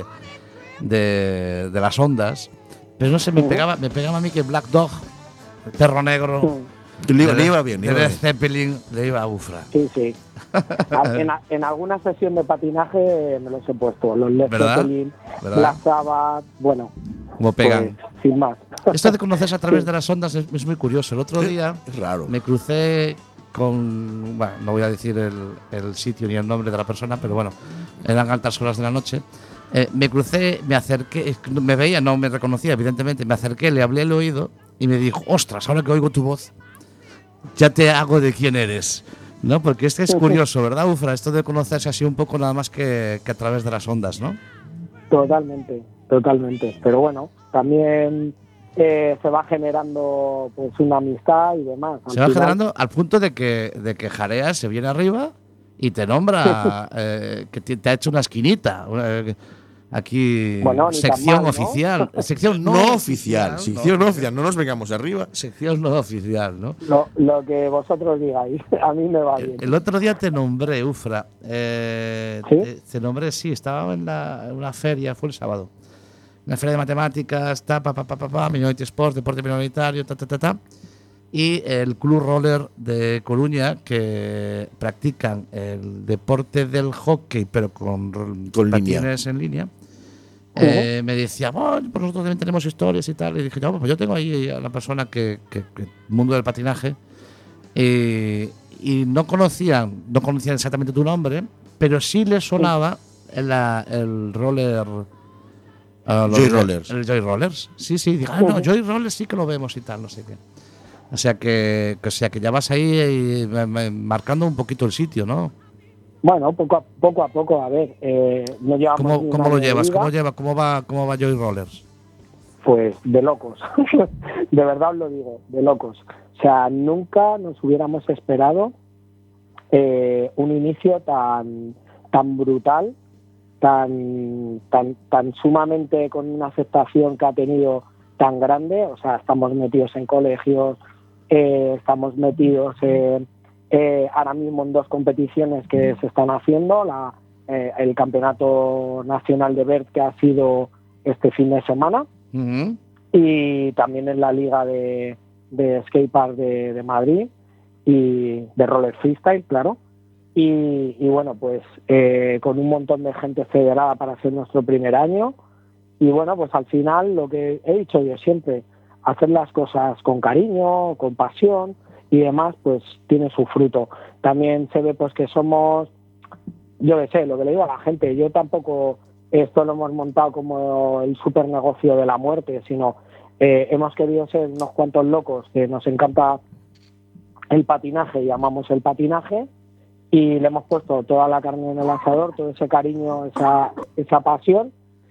de, de las ondas, pero no sé, me Ujú. pegaba, me pegaba a mí que Black Dog, el perro negro, Mm, Le, de- le iba bien, le de iba Led bien. Zeppelin, le iba a ufra. Sí, sí. A- en, a- en alguna sesión de patinaje me los he puesto. Los Led ¿Verdad? Zeppelin, ¿Verdad? Black Sabbath, bueno, Como pegan. pues, sin más. Esto de conocerse a través Sí. de las ondas es, es muy curioso. El otro día Es raro. me crucé con, bueno, no voy a decir el, el sitio ni el nombre de la persona, pero bueno, eran altas horas de la noche. Eh, me crucé, me acerqué, me veía, no me reconocía, evidentemente, me acerqué, le hablé al oído y me dijo, ostras, ahora que oigo tu voz, ya te hago de quién eres. ¿No? Porque es que es curioso, ¿verdad, Ufra? Esto de conocerse así un poco nada más que, que a través de las ondas, ¿no? Totalmente, totalmente. Pero bueno, también eh, se va generando pues una amistad y demás. Al Se va final- generando al punto de que, de que Jarea se viene arriba y te nombra eh, que te, te ha hecho una esquinita. una- aquí, Bueno, ni tan sección mal, ¿no? oficial. Sección no, No, oficial, sección no, no oficial, no nos vengamos arriba. sección no oficial, ¿no? Lo, lo que vosotros digáis, a mí me va El, bien. el otro día te nombré, Ufra. Eh, ¿Sí? te, te nombré, sí, estaba en, la, en una feria, fue el sábado. Una feria de matemáticas, ta, pa, pa, pa, pa, pa, Minority Sports, deporte minoritario, ta, ta, ta, ta. Y el Club Roller de Coruña, que practican el deporte del hockey, pero con, r- Con patines en línea. Eh, me decía, bueno, pues nosotros también tenemos historias y tal. Y dije, no, pues yo tengo ahí a la persona que, que, que mundo del patinaje. Eh, y no conocían, no conocían exactamente tu nombre, pero sí les sonaba el, la- el roller. ah, los- Joy Rollers. El Joy Rollers. Sí, sí. Dije, ah, no, Joy Rollers sí que lo vemos y tal, no sé qué. O sea que, que, o sea que ya vas ahí eh, me- me- marcando un poquito el sitio, ¿no? Bueno, poco a poco, a poco a ver, eh, no llevamos ni ¿Cómo, un cómo año lo de llevas? vida, ¿Cómo lleva? ¿Cómo va? ¿Cómo va Joy Rollers? Pues de locos, de verdad os lo digo, de locos. O sea, nunca nos hubiéramos esperado eh, un inicio tan tan brutal, tan tan tan sumamente con una aceptación que ha tenido tan grande. O sea, estamos metidos en colegios, eh, estamos metidos en, eh, ahora mismo en dos competiciones que se están haciendo, la, eh, el campeonato nacional de B E R T que ha sido este fin de semana, Ujú. y también en la liga de, de skatepark de, de Madrid y de roller freestyle, claro. Y, y bueno, pues eh, con un montón de gente federada para ser nuestro primer año. Y bueno, pues al final lo que he dicho yo siempre, hacer las cosas con cariño, con pasión y demás, pues tiene su fruto. También se ve pues que somos, yo qué sé, lo que le digo a la gente, yo tampoco esto lo hemos montado como el super negocio de la muerte, sino eh, hemos querido ser unos cuantos locos que nos encanta el patinaje y amamos el patinaje, y le hemos puesto toda la carne en el asador, todo ese cariño, esa, esa pasión,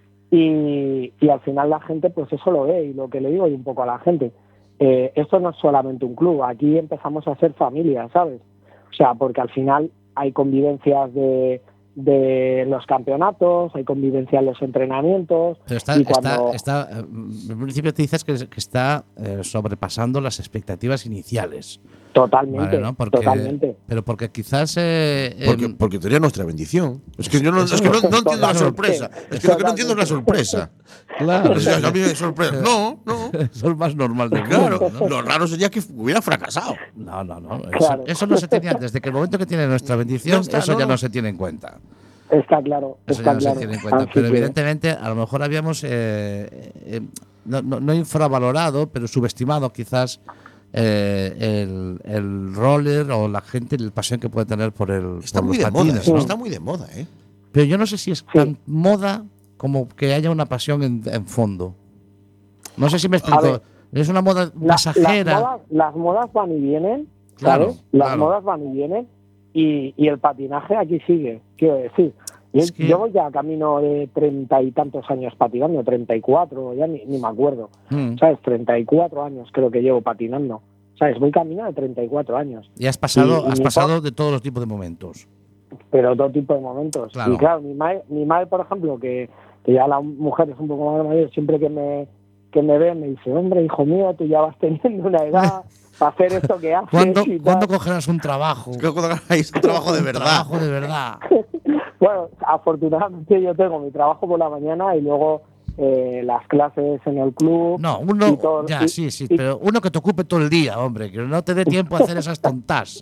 y, y al final la gente pues eso lo ve. Y lo que le digo yo un poco a la gente, eh, esto no es solamente un club, aquí empezamos a ser familia, ¿sabes? O sea, porque al final hay convivencias de, de los campeonatos, hay convivencia en los entrenamientos. Pero está, y está, cuando, está, eh, en principio te dices que, que está eh, sobrepasando las expectativas iniciales. Totalmente, Vale, ¿no? Porque- totalmente. Pero porque quizás. eh, Porque, em, porque tenía nuestra bendición. Es que yo no, es que no, no entiendo la sorpresa. Es que lo que no entiendo es la sorpresa. claro, O sea, a mí me sorprende. No, no. eso es más normal del Claro, mundo, ¿no? lo raro sería que hubiera fracasado. No, no, no. Eso, Claro. eso no se tenía. Desde que el momento que tiene nuestra bendición, No está, eso no, ya no. no. se tiene en cuenta. Está claro, Eso está ya no claro. se tiene en cuenta. Así Pero que- evidentemente, a lo mejor habíamos eh, eh, no, no- no infravalorado, pero subestimado quizás eh, el, el roller o la gente, la pasión que puede tener por el Está por muy los de moda, patines, ¿no? ¿no? Está muy de moda, ¿eh? Pero yo no sé si es Sí. tan moda como que haya una pasión en, en fondo. No sé si me explico. ver, Es una moda La- pasajera. Las modas, las modas van y vienen, Claro, ¿sabes? Las claro. modas van y vienen, y, y el patinaje aquí sigue, quiero decir. Yo, Es que- yo voy ya camino de treinta y tantos años patinando, treinta y cuatro, ya ni, ni me acuerdo, Mm. ¿sabes? treinta y cuatro años creo que llevo patinando, ¿sabes? Voy camino de treinta y cuatro años, Y has pasado, Y- y has mi pasado de todos los tipos de momentos. pero todo tipo de momentos. Claro. Y claro, mi madre, mi madre, por ejemplo, que, que ya la mujer es un poco más mayor, siempre que me, que me ve me dice, hombre, hijo mío, tú ya vas teniendo una edad para hacer esto que haces. ¿Cuándo, y tal. ¿cuándo cogerás un trabajo? Es que cuando hagáis un trabajo de Un verdad. trabajo de verdad. Bueno, afortunadamente yo tengo mi trabajo por la mañana y luego eh, las clases en el club. No, uno, y todo, ya, y- sí, sí, y- pero uno que te ocupe todo el día, hombre, que no te dé tiempo a hacer esas tontas.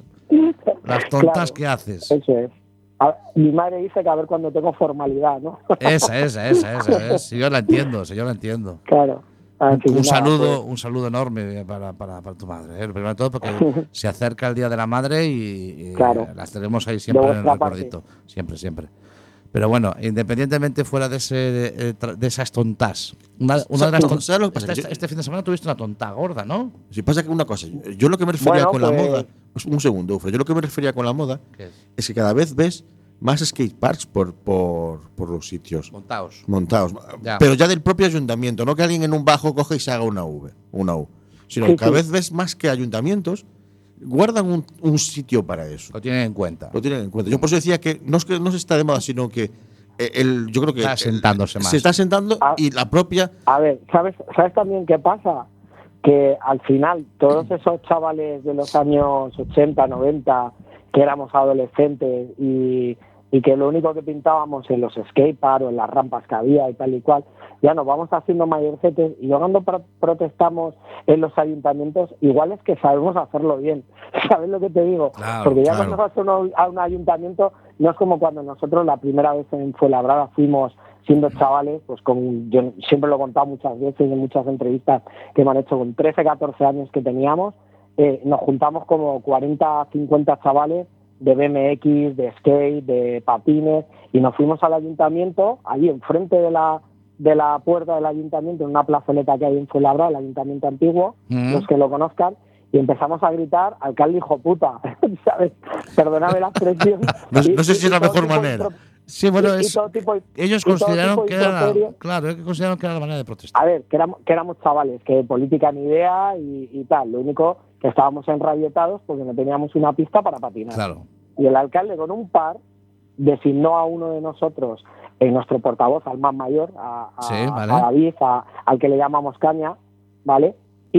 Las tontas Claro, que haces. Eso es. A- mi madre dice que a ver cuando tengo formalidad, ¿no? Esa, esa, esa, esa, es. Sí, yo la entiendo, sí, yo la entiendo. Claro. Así que Un nada, saludo, pues, un saludo enorme para, para, para tu madre. ¿eh? Primero de todo porque se acerca el Día de la Madre y, y Claro. las tenemos ahí siempre De en el vuestra parte. recordito. Siempre, siempre. Pero bueno, independientemente fuera de, ese, de, de esas tontas. Una, una de las ¿Sabes tontas. lo que pasa? Este, Yo- este fin de semana tuviste una tonta gorda, ¿no? Si pasa que una cosa, yo lo que me refería Bueno, con la pues- moda, pues un segundo, Ufra, yo lo que me refería con la moda ¿Qué es? es que cada vez ves más skateparks por, por, por los sitios Montaos. montados, Ya. pero ya del propio ayuntamiento, no que alguien en un bajo coge y se haga una V, una U, sino Sí, que cada sí. vez ves más que ayuntamientos guardan un, un sitio para eso. Lo tienen en cuenta. Lo tienen en cuenta. Yo por eso decía que no es que no se está de moda, sino que eh, el, yo creo que Está el- asentándose más. se está sentando Ah. y la propia a ver, ¿sabes, ¿sabes también qué pasa? Que al final todos esos chavales de los años ochenta, noventa, que éramos adolescentes y, y que lo único que pintábamos en los skateparks o en las rampas que había y tal y cual, ya nos vamos haciendo mayorcetes y luego cuando pro- protestamos en los ayuntamientos, igual es que sabemos hacerlo bien. ¿Sabes lo que te digo? Claro, Porque ya claro. cuando vas a un, a un ayuntamiento, no es como cuando nosotros la primera vez en Fuenlabrada fuimos siendo chavales, pues con, yo siempre lo he contado muchas veces en muchas entrevistas que me han hecho, con trece, catorce años que teníamos, eh, nos juntamos como cuarenta, cincuenta chavales de B M X, de skate, de patines, y nos fuimos al ayuntamiento, allí enfrente de la de la puerta del ayuntamiento, en una plazoleta que hay en Fuenlabrada, el ayuntamiento antiguo, Mm. los que lo conozcan, y empezamos a gritar, alcalde hijo puta, ¿sabes? Perdóname la expresión. No- Y- no sé y- si es y la todo mejor tipo de manera. impro- Sí, bueno, y- y es, todo tipo- ellos y todo consideraron tipo que de era la, improperio. claro, ellos consideraron que era la manera de protestar. A ver, que éramos, que éramos chavales, que política ni idea y, y tal. Lo único que estábamos enrabietados porque no teníamos una pista para patinar. Claro. Y el alcalde, con un par, designó a uno de nosotros, eh, nuestro portavoz, al más mayor, a, a, Sí, vale. a David, a- al que le llamamos Caña, ¿vale?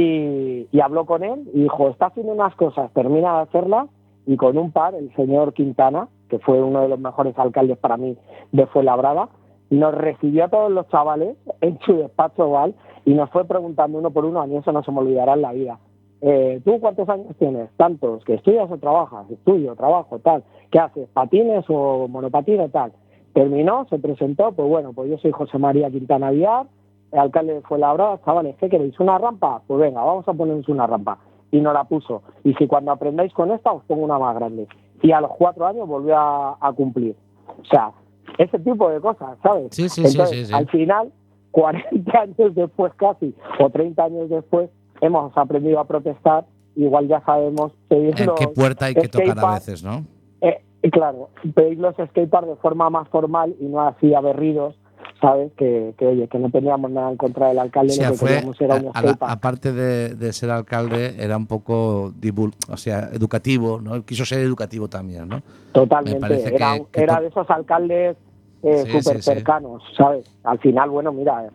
Y, y habló con él y dijo, está haciendo unas cosas, termina de hacerlas, y con un par, el señor Quintana, que fue uno de los mejores alcaldes para mí de Fuenlabrada, nos recibió a todos los chavales en su despacho oval y nos fue preguntando uno por uno, a mí eso no se me olvidará en la vida. Eh, ¿Tú cuántos años tienes? Tantos. ¿Que estudias o trabajas? Estudio, trabajo, tal. ¿Qué haces? ¿Patines o monopatines, tal? Terminó, se presentó, pues bueno, pues yo soy José María Quintana Villar, el alcalde de Fuenlabrada. Chavales, ¿qué queréis? ¿Una rampa? Pues venga, vamos a ponernos una rampa. Y nos la puso. Y si cuando aprendáis con esta os pongo una más grande. Y a los cuatro años volvió a, a cumplir. O sea, ese tipo de cosas, ¿sabes? Sí, sí, sí, Entonces, sí, sí. al final, cuarenta años después casi, o treinta años después, hemos aprendido a protestar. Igual ya sabemos pedir ¿En los qué puerta hay que tocar a skateparks, veces, no? eh, y claro, pedir los skateparks de forma más formal y no así aberridos, ¿sabes? Que, que oye, que no teníamos nada en contra del alcalde, O sea, lo que fue, queríamos era un a- a la- skatepark. aparte de, de ser alcalde, era un poco divul- o sea, educativo, ¿no? Él quiso ser educativo también, ¿no? Me Totalmente, parece era, que- que era to- de esos alcaldes eh, Sí, sí, súper sí. cercanos, ¿sabes? Al final, bueno, mira,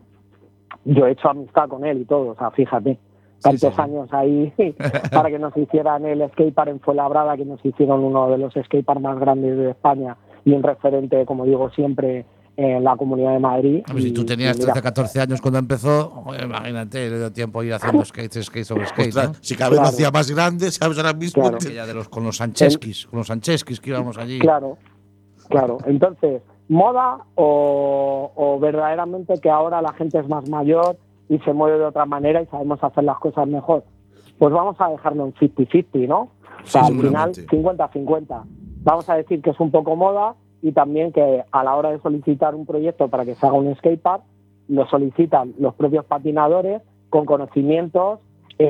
yo he hecho amistad con él y todo, o sea, fíjate, tantos sí. años ahí para que nos hicieran el skatepark en Fuenlabrada, que nos hicieron uno de los skateparks más grandes de España y un referente, como digo siempre, en la Comunidad de Madrid. Hombre, si Y- tú tenías y mira, trece, catorce años cuando empezó, joder, imagínate, le dio tiempo a ir haciendo skate, skate sobre skate, ostras, ¿no? si cada vez lo Claro. hacía más grande, sabes ahora mismo. Claro. Aquella de los, con los Sancheskis, con los Sancheskis que íbamos allí. Claro, claro. Entonces, ¿moda o, o verdaderamente que ahora la gente es más mayor y se mueve de otra manera y sabemos hacer las cosas mejor? Pues vamos a dejarlo en cincuenta cincuenta, ¿no? O sea, Sí, al final, seguramente. cincuenta cincuenta. Vamos a decir que es un poco moda y también que a la hora de solicitar un proyecto para que se haga un skatepark, lo solicitan los propios patinadores con conocimientos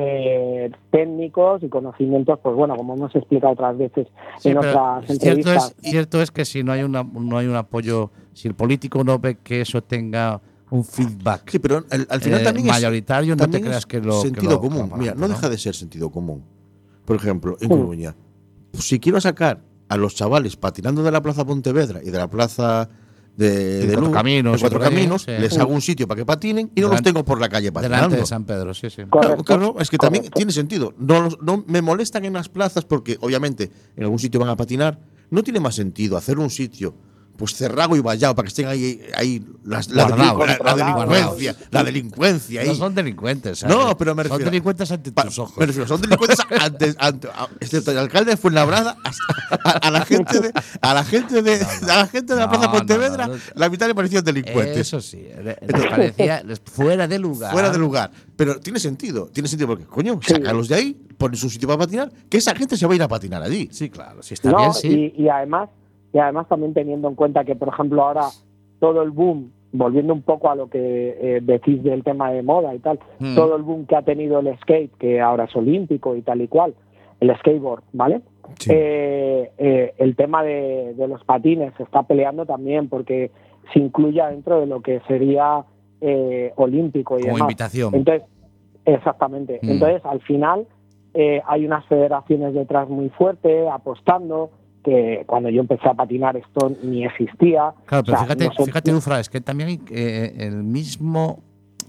eh, técnicos y conocimientos, pues bueno, como hemos explicado otras veces Sí, en pero otras cierto entrevistas. es, cierto es que si no hay, una, no hay un apoyo, si el político no ve que eso tenga un feedback Sí, pero al, al final eh, también es mayoritario, no te también creas es que lo que sentido lo- común. que lo Mira, no ¿no? deja de ser sentido común. Por ejemplo, en Mm. Coruña, pues, si quiero sacar a los chavales patinando de la Plaza Pontevedra y de la Plaza de, de Cuatro luz, Caminos, de Cuatro por ahí, Caminos, sí. les hago un sitio para que patinen y no los Delante- tengo por la calle patinando. Delante de San Pedro, sí, sí. Claro, claro, es que también correcto. tiene sentido. No, los- no me molestan en las plazas porque, obviamente, en algún sitio van a patinar. No tiene más sentido hacer un sitio pues cerrado y vallado para que estén ahí, ahí las, la, Guardado, la- la guardado. delincuencia, la delincuencia ahí. No son delincuentes. ¿sabes? No, pero me refiero. Son delincuentes ante Pa- tus ojos. me refiero, son delincuentes ante, ante- a- excepto el alcalde de Fuenlabrada, hasta- a, a la gente de, a la gente de, a la gente de la No, Plaza no, Pontevedra, no, no. la mitad le parecían delincuentes. Eso sí, le- les parecía les- fuera de lugar. Fuera de lugar. Pero tiene sentido, tiene sentido porque, coño, sácalos de ahí, pones un sitio para patinar, que esa gente se va a ir a patinar allí. Sí, claro, si está No, bien, sí. y, y además, y además también teniendo en cuenta que, por ejemplo, ahora todo el boom, volviendo un poco a lo que eh, decís del tema de moda y tal, Mm. todo el boom que ha tenido el skate, que ahora es olímpico y tal y cual, el skateboard, ¿vale? Sí. Eh, eh, el tema de, de los patines se está peleando también porque se incluya dentro de lo que sería eh, olímpico y Como demás. invitación. Entonces, exactamente. Mm. Entonces, al final, eh, hay unas federaciones detrás muy fuertes, apostando, que cuando yo empecé a patinar esto ni existía. Claro, pero O sea, fíjate, nosotros- fíjate, Ufra, es que también hay eh, el mismo.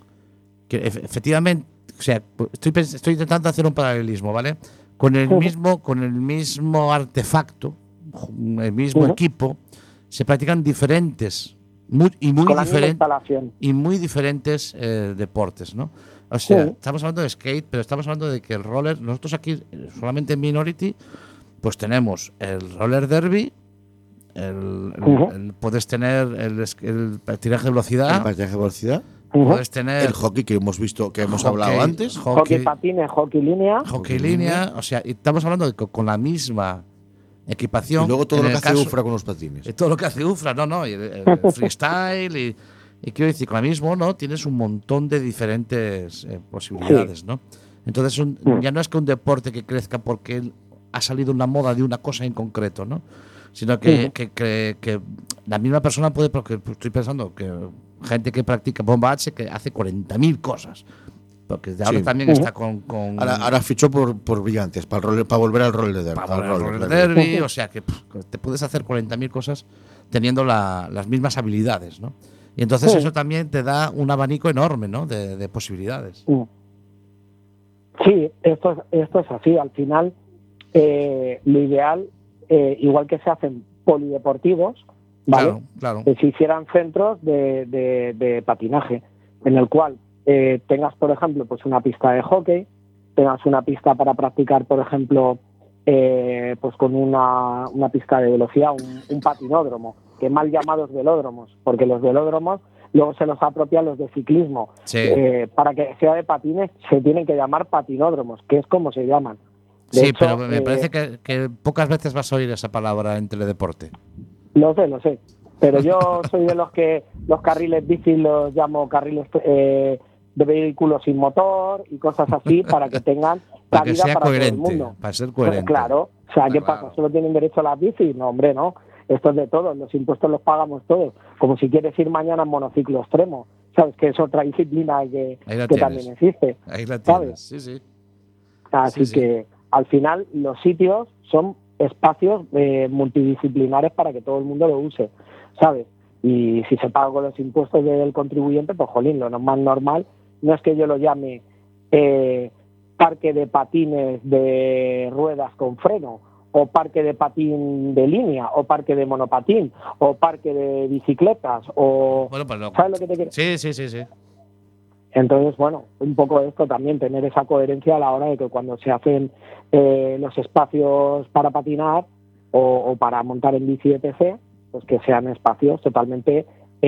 Que efe- efectivamente, o sea, estoy, pens- estoy intentando hacer un paralelismo, ¿vale? Con el Ujú. mismo, con el mismo artefacto, ju- el mismo Ujú. equipo, se practican diferentes muy, y muy con la misma diferentes instalación. y muy diferentes eh, deportes, ¿no? O sea, Sí. estamos hablando de skate, pero estamos hablando de que el roller, nosotros aquí, eh, solamente en Minority, pues tenemos el roller derby, el, el- Ujú. el- puedes tener el, es- el patinaje de velocidad, El patinaje de velocidad, Ujú. puedes tener el hockey que hemos visto, que hemos hockey- hablado antes. Hockey hockey, patines, hockey línea. hockey línea, o sea, y estamos hablando de que con la misma equipación. Y luego todo en lo que el hace caso- Ufra con los patines. y todo lo que hace Ufra, no, no, y el, el freestyle y, y quiero decir, con la mismo, ¿no? Tienes un montón de diferentes eh, posibilidades, ¿no? Entonces un- Mm. ya no es que un deporte que crezca porque ha salido una moda de una cosa en concreto, ¿no? Sino que, Ujú. que, que- que la misma persona puede, porque estoy pensando que gente que practica bomba H que hace cuarenta mil cosas. Porque ahora Sí. también Ujú. está con, con Ahora, ahora fichó por, por brillantes, para, el roller- para volver al roller derby. para al volver al roller roller derby. derby, o sea que pff, te puedes hacer cuarenta mil cosas teniendo la- las mismas habilidades, ¿no? Y entonces Sí. eso también te da un abanico enorme, ¿no? De, de posibilidades. Mm. Sí, esto es, esto es así. Al final, eh, lo ideal, eh, igual que se hacen polideportivos, ¿vale? Claro, claro. que se hicieran centros de, de- de patinaje, en el cual eh, tengas, por ejemplo, pues una pista de hockey, tengas una pista para practicar, por ejemplo, eh, pues con una, una pista de velocidad, un, un patinódromo, que mal llamados velódromos, porque los velódromos luego se los apropian los de ciclismo. Sí. Eh, para que sea de patines se tienen que llamar patinódromos, que es como se llaman. De Sí, hecho, pero me eh, parece que, que pocas veces vas a oír esa palabra en teledeporte. Lo sé, lo sé. Pero yo soy de los que los carriles bici los llamo carriles eh, de vehículos sin motor y cosas así para que tengan Para que cabida sea para todo el coherente, mundo. para ser Pues coherente. claro, o sea, Está ¿qué claro. pasa? ¿Solo tienen derecho a las bicis? No, hombre, no. Esto es de todos, los impuestos los pagamos todos. Como si quieres ir mañana en monociclo extremo. ¿Sabes? Que es otra disciplina que, Ahí la que tienes. también existe. Ahí la ¿sabes? tienes. Sí, sí. Así Sí, sí. que al final los sitios son espacios eh, multidisciplinares para que todo el mundo lo use, ¿sabes? Y si se paga con los impuestos del contribuyente, pues jolín, lo más normal no es que yo lo llame eh, parque de patines de ruedas con freno, o parque de patín de línea, o parque de monopatín, o parque de bicicletas, o... Bueno, pues lo- ¿Sabes lo que te quiero? Sí, sí, sí, sí. Entonces, bueno, un poco esto también, tener esa coherencia a la hora de que cuando se hacen eh, los espacios para patinar o, o para montar en bici, etcétera, pues que sean espacios totalmente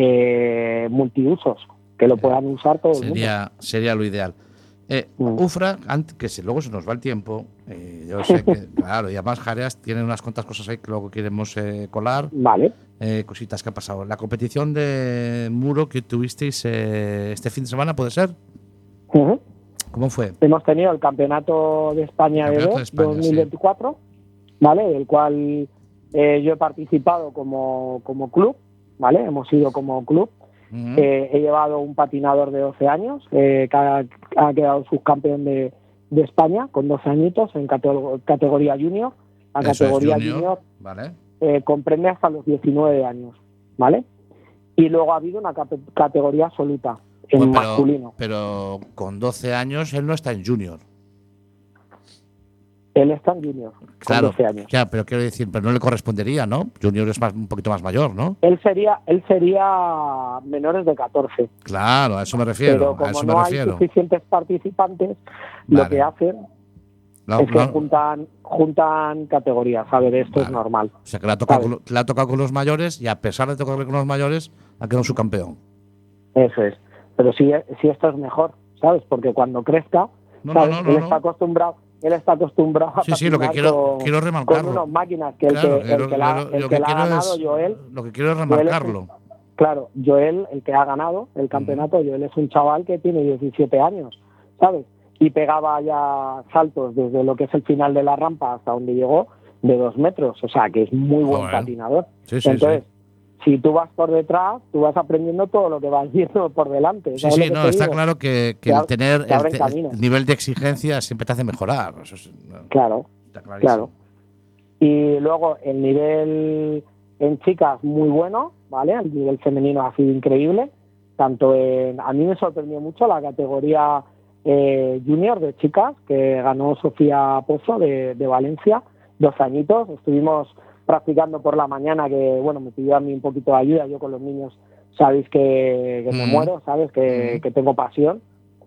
eh, multiusos, que lo puedan usar todo el mundo. Sería, sería lo ideal. Eh, Mm. Ufra, antes que si luego se nos va el tiempo, eh, yo sé que, claro, y además Jareas tiene unas cuantas cosas ahí que luego queremos eh, colar, Vale. eh, cositas que ha pasado. La competición de muro que tuvisteis eh, este fin de semana, ¿puede ser? Ujú. ¿Cómo fue? Hemos tenido el Campeonato de España de Campeonato de dos España, dos mil veinticuatro, ¿vale? Del cual eh, yo he participado como, como club, ¿vale? Hemos ido como club. Ujú. Eh, he llevado un patinador de doce años eh, que ha, ha quedado subcampeón de, de España con doce añitos en categ- categoría junior. La Eso es, categoría junior. junior Vale. eh, comprende hasta los diecinueve años, ¿vale? y luego ha habido una cap- categoría absoluta en Bueno, pero, masculino. pero con doce años él no está en junior. Él está en junior, Claro, con doce años. ya, pero quiero decir, pero no le correspondería, ¿no? Junior es más, un poquito más mayor, ¿no? Él sería, él sería menores de catorce. Claro, a eso me refiero. Pero a como eso me no hay refiero. suficientes participantes, Vale. lo que hacen No, es que no. juntan, juntan categorías. A ver, esto Vale. es normal. O sea, que le ha, tocado ¿sabes? con, le ha tocado con los mayores y a pesar de tocarle con los mayores, ha quedado subcampeón. Eso es. Pero sí, sí esto es mejor, ¿sabes? Porque cuando crezca, No, ¿sabes? no, no, él no, está no. acostumbrado, él está acostumbrado a Sí, sí, lo que patinar quiero, con, quiero con remarcarlo. unos máquinas que el Claro, que, el lo- que la, lo- el lo que que la ha quiero ganado, es- Joel. Lo que quiero es Joel es un- remarcarlo. Claro, Joel, el que ha ganado el campeonato, Joel es un chaval que tiene diecisiete años, ¿sabes? Y pegaba ya saltos desde lo que es el final de la rampa hasta donde llegó de dos metros, o sea que es muy buen Joder. patinador. Sí, sí, Entonces, si tú vas por detrás, tú vas aprendiendo todo lo que vas viendo por delante. Sí, ¿sabes sí, lo que no, te está digo? claro que, que Te el ab- tener te el, abren te- caminos. el nivel de exigencia siempre te hace mejorar. Eso es- Claro, está clarísimo. claro. Y luego el nivel en chicas muy bueno, ¿vale? El nivel femenino ha sido increíble. Tanto en, a mí me sorprendió mucho la categoría eh, junior de chicas que ganó Sofía Pozo de, de Valencia, dos añitos. Estuvimos practicando por la mañana, que bueno, me pidió a mí un poquito de ayuda. Yo con los niños sabéis que, que me Mm. muero, sabes que, Mm. que tengo pasión.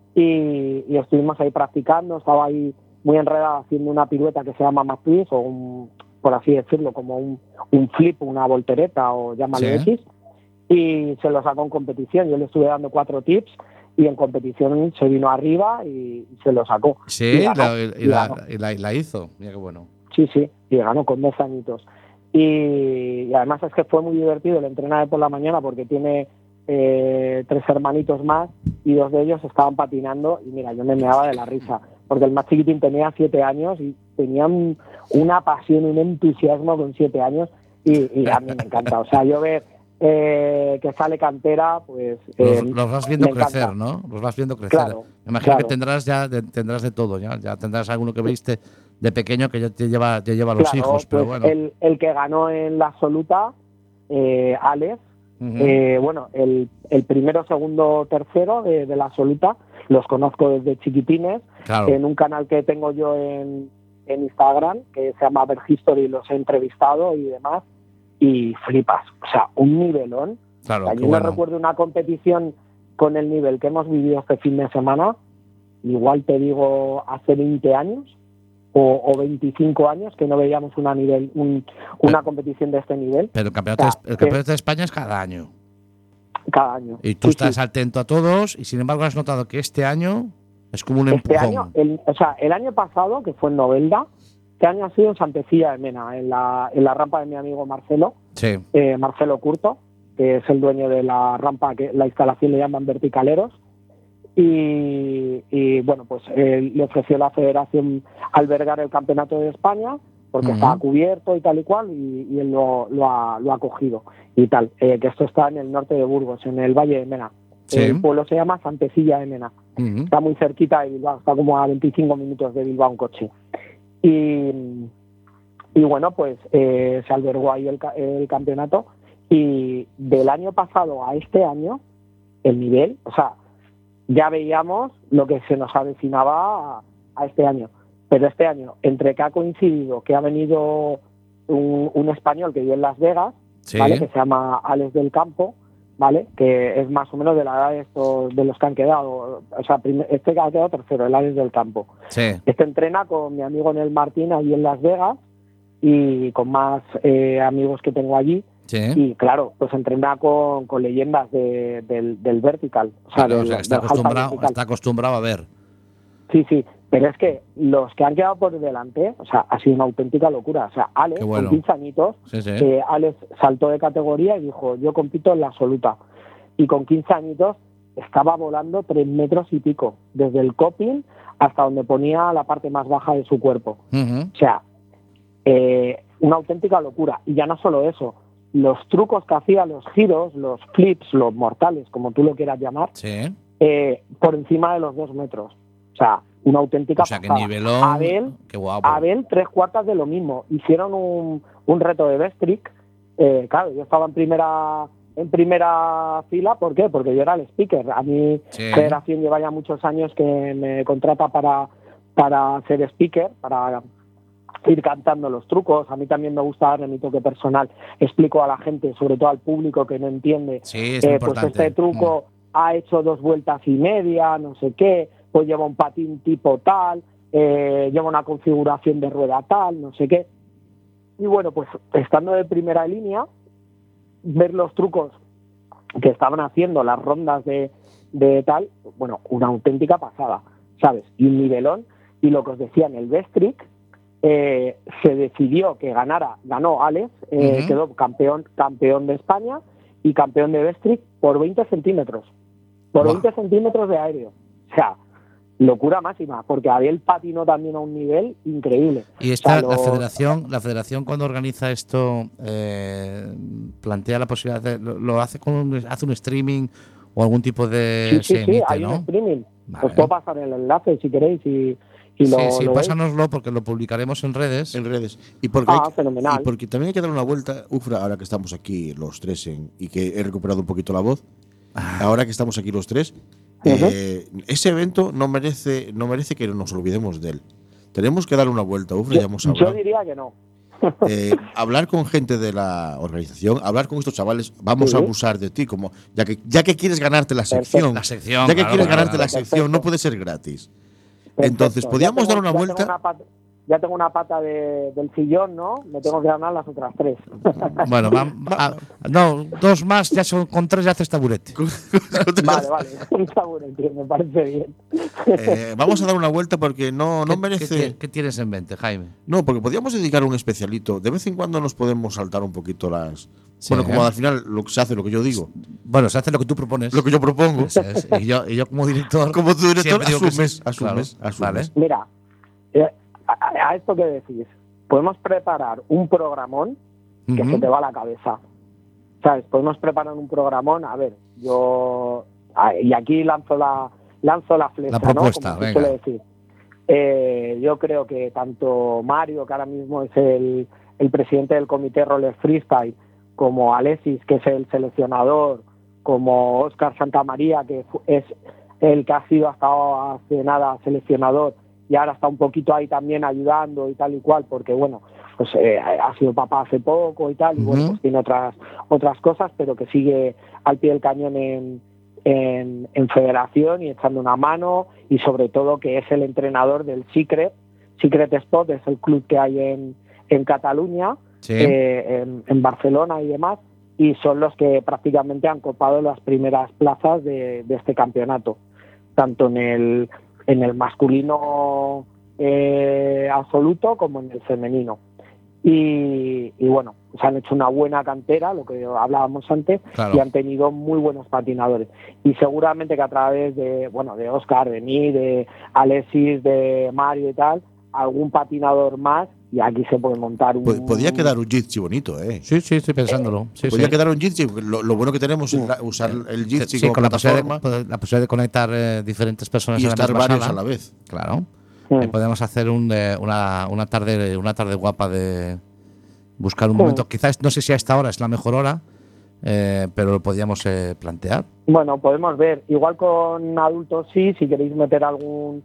Y, y estuvimos ahí practicando, estaba ahí muy enredada haciendo una pirueta que se llama Mad Twist, o un, por así decirlo, como un, un flip, una voltereta o llámale Sí. X, y se lo sacó en competición. Yo le estuve dando cuatro tips y en competición se vino arriba y se lo sacó. Sí, Y ganó, la, y, y la, ganó. y la- y la hizo. Mira qué bueno. Sí, sí, y ganó con dos añitos. Y, y además es que fue muy divertido el entrenar de por la mañana porque tiene eh, tres hermanitos más y dos de ellos estaban patinando y mira, yo me meaba de la risa porque el más chiquitín tenía siete años y tenía un- una pasión, un entusiasmo con siete años y, y a mí me encanta. O sea, yo ver eh, que sale cantera, pues... eh, Los, los vas viendo me encanta. crecer, ¿no? Los vas viendo crecer. Claro, Me imagino claro. que tendrás ya de, tendrás de todo, ya, ya tendrás alguno que viste de pequeño que ya te lleva, te lleva a los Claro, hijos, pero pues bueno. el, el que ganó en la absoluta, eh, Alex, Ujú. eh, bueno, el, el primero, segundo, tercero de, de la absoluta, los conozco desde chiquitines, Claro. en un canal que tengo yo en, en Instagram, que se llama Ver History, los he entrevistado y demás, y flipas, o sea, un nivelón. Claro, O sea, qué yo no bueno. recuerdo una competición con el nivel que hemos vivido este fin de semana, igual te digo hace veinte años o, o veinticinco años que no veíamos una nivel un- una competición de este nivel Pero el campeonato, O sea, de- el campeonato de España es cada año. cada año. Y tú Sí, estás sí. atento a todos y sin embargo has notado que este año es como un Este empujón. año, el, o sea, el año pasado, que fue en Novelda, este año ha sido en Santecilla de Mena, en la, en la rampa de mi amigo Marcelo, Sí. eh, Marcelo Curto, que es el dueño de la rampa, que la instalación le llaman verticaleros. Y, y, bueno, pues eh, le ofreció la federación albergar el campeonato de España porque Ujú. estaba cubierto y tal y cual, y, y él lo, lo, ha, lo ha cogido y tal. Eh, que esto está en el norte de Burgos, en el Valle de Mena. Sí. El pueblo se llama Santecilla de Mena. Ujú. Está muy cerquita de Bilbao, está como a veinticinco minutos de Bilbao en coche. Y, y bueno, pues eh, se albergó ahí el, ca- el campeonato, y del año pasado a este año, el nivel, o sea, ya veíamos lo que se nos avecinaba a, a este año. Pero este año, entre que ha coincidido que ha venido un, un español que vive en Las Vegas, Sí. ¿vale? Que se llama Alex del Campo, ¿vale? Que es más o menos de la edad de estos, de los que han quedado. O sea, prim- este que ha quedado tercero, el Alex del Campo. Sí. Este entrena con mi amigo Nel Martín allí en Las Vegas y con más eh, amigos que tengo allí. Sí. Y claro, pues entrena con, con leyendas de- del, del vertical. O sea, Claro, o del- sea, que está del half acostumbrado, vertical. está acostumbrado a ver. Sí, sí, pero es que los que han quedado por delante, o sea, ha sido una auténtica locura. O sea, Alex, Qué bueno. con quince añitos, Sí, sí. eh, Alex saltó de categoría y dijo, yo compito en la absoluta. Y con quince añitos estaba volando tres metros y pico, desde el coping hasta donde ponía la parte más baja de su cuerpo. Ujú. O sea, eh, una auténtica locura. Y ya no solo eso, los trucos que hacía, los giros, los flips, los mortales, como tú lo quieras llamar, Sí. eh, por encima de los dos metros. O sea, una auténtica O sea, que pasada. nivelón. Abel, Qué guapo. Abel, tres cuartas de lo mismo. Hicieron un, un reto de best trick. Eh, claro, yo estaba en primera en primera fila. ¿Por qué? Porque yo era el speaker. A mí Sí. Federación lleva ya muchos años que me contrata para, para ser speaker, para ir cantando los trucos. A mí también me gusta darle mi toque personal. Explico a la gente, sobre todo al público que no entiende, Sí, es eh, pues importante. este truco ha hecho dos vueltas y media, no sé qué, pues lleva un patín tipo tal, eh, lleva una configuración de rueda tal, no sé qué. Y bueno, pues estando de primera línea, ver los trucos que estaban haciendo, las rondas de, de tal, bueno, una auténtica pasada, ¿sabes? Y un nivelón. Y lo que os decía, en el best trick eh, se decidió que ganara, ganó Alex, eh, Ujú. quedó campeón, campeón de España y campeón de best trick por veinte centímetros. Por Buah. veinte centímetros de aéreo. O sea, locura máxima, porque Ariel patinó también a un nivel increíble. Y O esta, sea, la los- federación, la federación cuando organiza esto, eh, plantea la posibilidad de, lo, lo hace con un, hace un streaming o algún tipo de Sí, sí, se sí, emite, hay ¿no? un streaming. Vale. Os puedo pasar el enlace si queréis y, y lo, sí, sí, lo veis. pásanoslo porque lo publicaremos en redes. En redes. Y porque, Ah, hay que- fenomenal. y porque también hay que dar una vuelta, Ufra, ahora que estamos aquí los tres en, y que he recuperado un poquito la voz, ahora que estamos aquí los tres, eh, ese evento no merece, no merece que nos olvidemos de él. Tenemos que dar una vuelta, Ufra, ya Yo, hemos yo hablado. diría que no. Eh, hablar con gente de la organización, hablar con estos chavales, vamos Sí. a abusar de ti, como ya que ya que quieres ganarte la sección, La sección, ya que claro, quieres claro, ganarte la claro. sección, no Perfecto. puede ser gratis. Perfecto. Entonces, Ya podríamos tengo- dar una ya tengo vuelta. una pata- ya tengo una pata de- del sillón, ¿no? Me tengo que ganar las otras tres. Bueno, va- va- no, dos más, ya son, con tres ya haces taburete. Vale, vale. Un taburete, me parece bien. Eh, vamos a dar una vuelta porque no, no ¿Qué- merece. ¿qué, qué tienes en mente, Jaime? No, porque podríamos dedicar un especialito. De vez en cuando nos podemos saltar un poquito las. Sí, bueno, como ¿eh? al final lo que se hace, lo que yo digo, Bueno, se hace lo que tú propones. lo que yo propongo. Eso es. Y, yo, y yo como director. Como tu director, siempre digo que asumes, sí. asumes, Claro, asumes. Vale. Mira, eh, a, a esto que decís, podemos preparar un programón que Ujú. se te va a la cabeza. ¿Sabes? Podemos preparar un programón, a ver, yo... a- y aquí lanzo la lanzo la flecha, La propuesta, ¿no? Como se venga. suele decir. Eh, yo creo que tanto Mario, que ahora mismo es el, el presidente del comité Roller Freestyle, como Alexis, que es el seleccionador, como Óscar Santamaría, que fu- es el que ha sido hasta hace nada seleccionador y ahora está un poquito ahí también ayudando y tal y cual, porque bueno, pues eh, ha sido papá hace poco y tal, y bueno, Ujú. pues tiene otras otras cosas, pero que sigue al pie del cañón en, en, en federación y echando una mano, y sobre todo que es el entrenador del Secret. Secret Spot es el club que hay en, en Cataluña, Sí. eh, en, en Barcelona y demás, y son los que prácticamente han copado las primeras plazas de, de este campeonato, tanto en el, en el masculino eh, absoluto como en el femenino. Y, y bueno, se han hecho una buena cantera, lo que hablábamos antes, Claro. y han tenido muy buenos patinadores. Y seguramente que a través de, bueno, de Óscar, de mí, de Alexis, de Mario y tal, algún patinador más, y aquí se puede montar un... Po- Podría quedar un jitsi bonito, ¿eh? Sí, sí, estoy pensándolo. Sí, Podría sí. quedar un jitsi. porque Lo, lo bueno que tenemos es la- usar el jitsi Sí, como con la posibilidad, plataforma de, la posibilidad de conectar eh, diferentes personas y en la estar misma varios sala. a la vez. Claro. Mm. Eh, podemos hacer un, eh, una, una tarde una tarde guapa de buscar un Mm. momento. Quizás no sé si a esta hora es la mejor hora, eh, pero lo podríamos eh, plantear. Bueno, podemos ver. Igual con adultos sí, si queréis meter algún...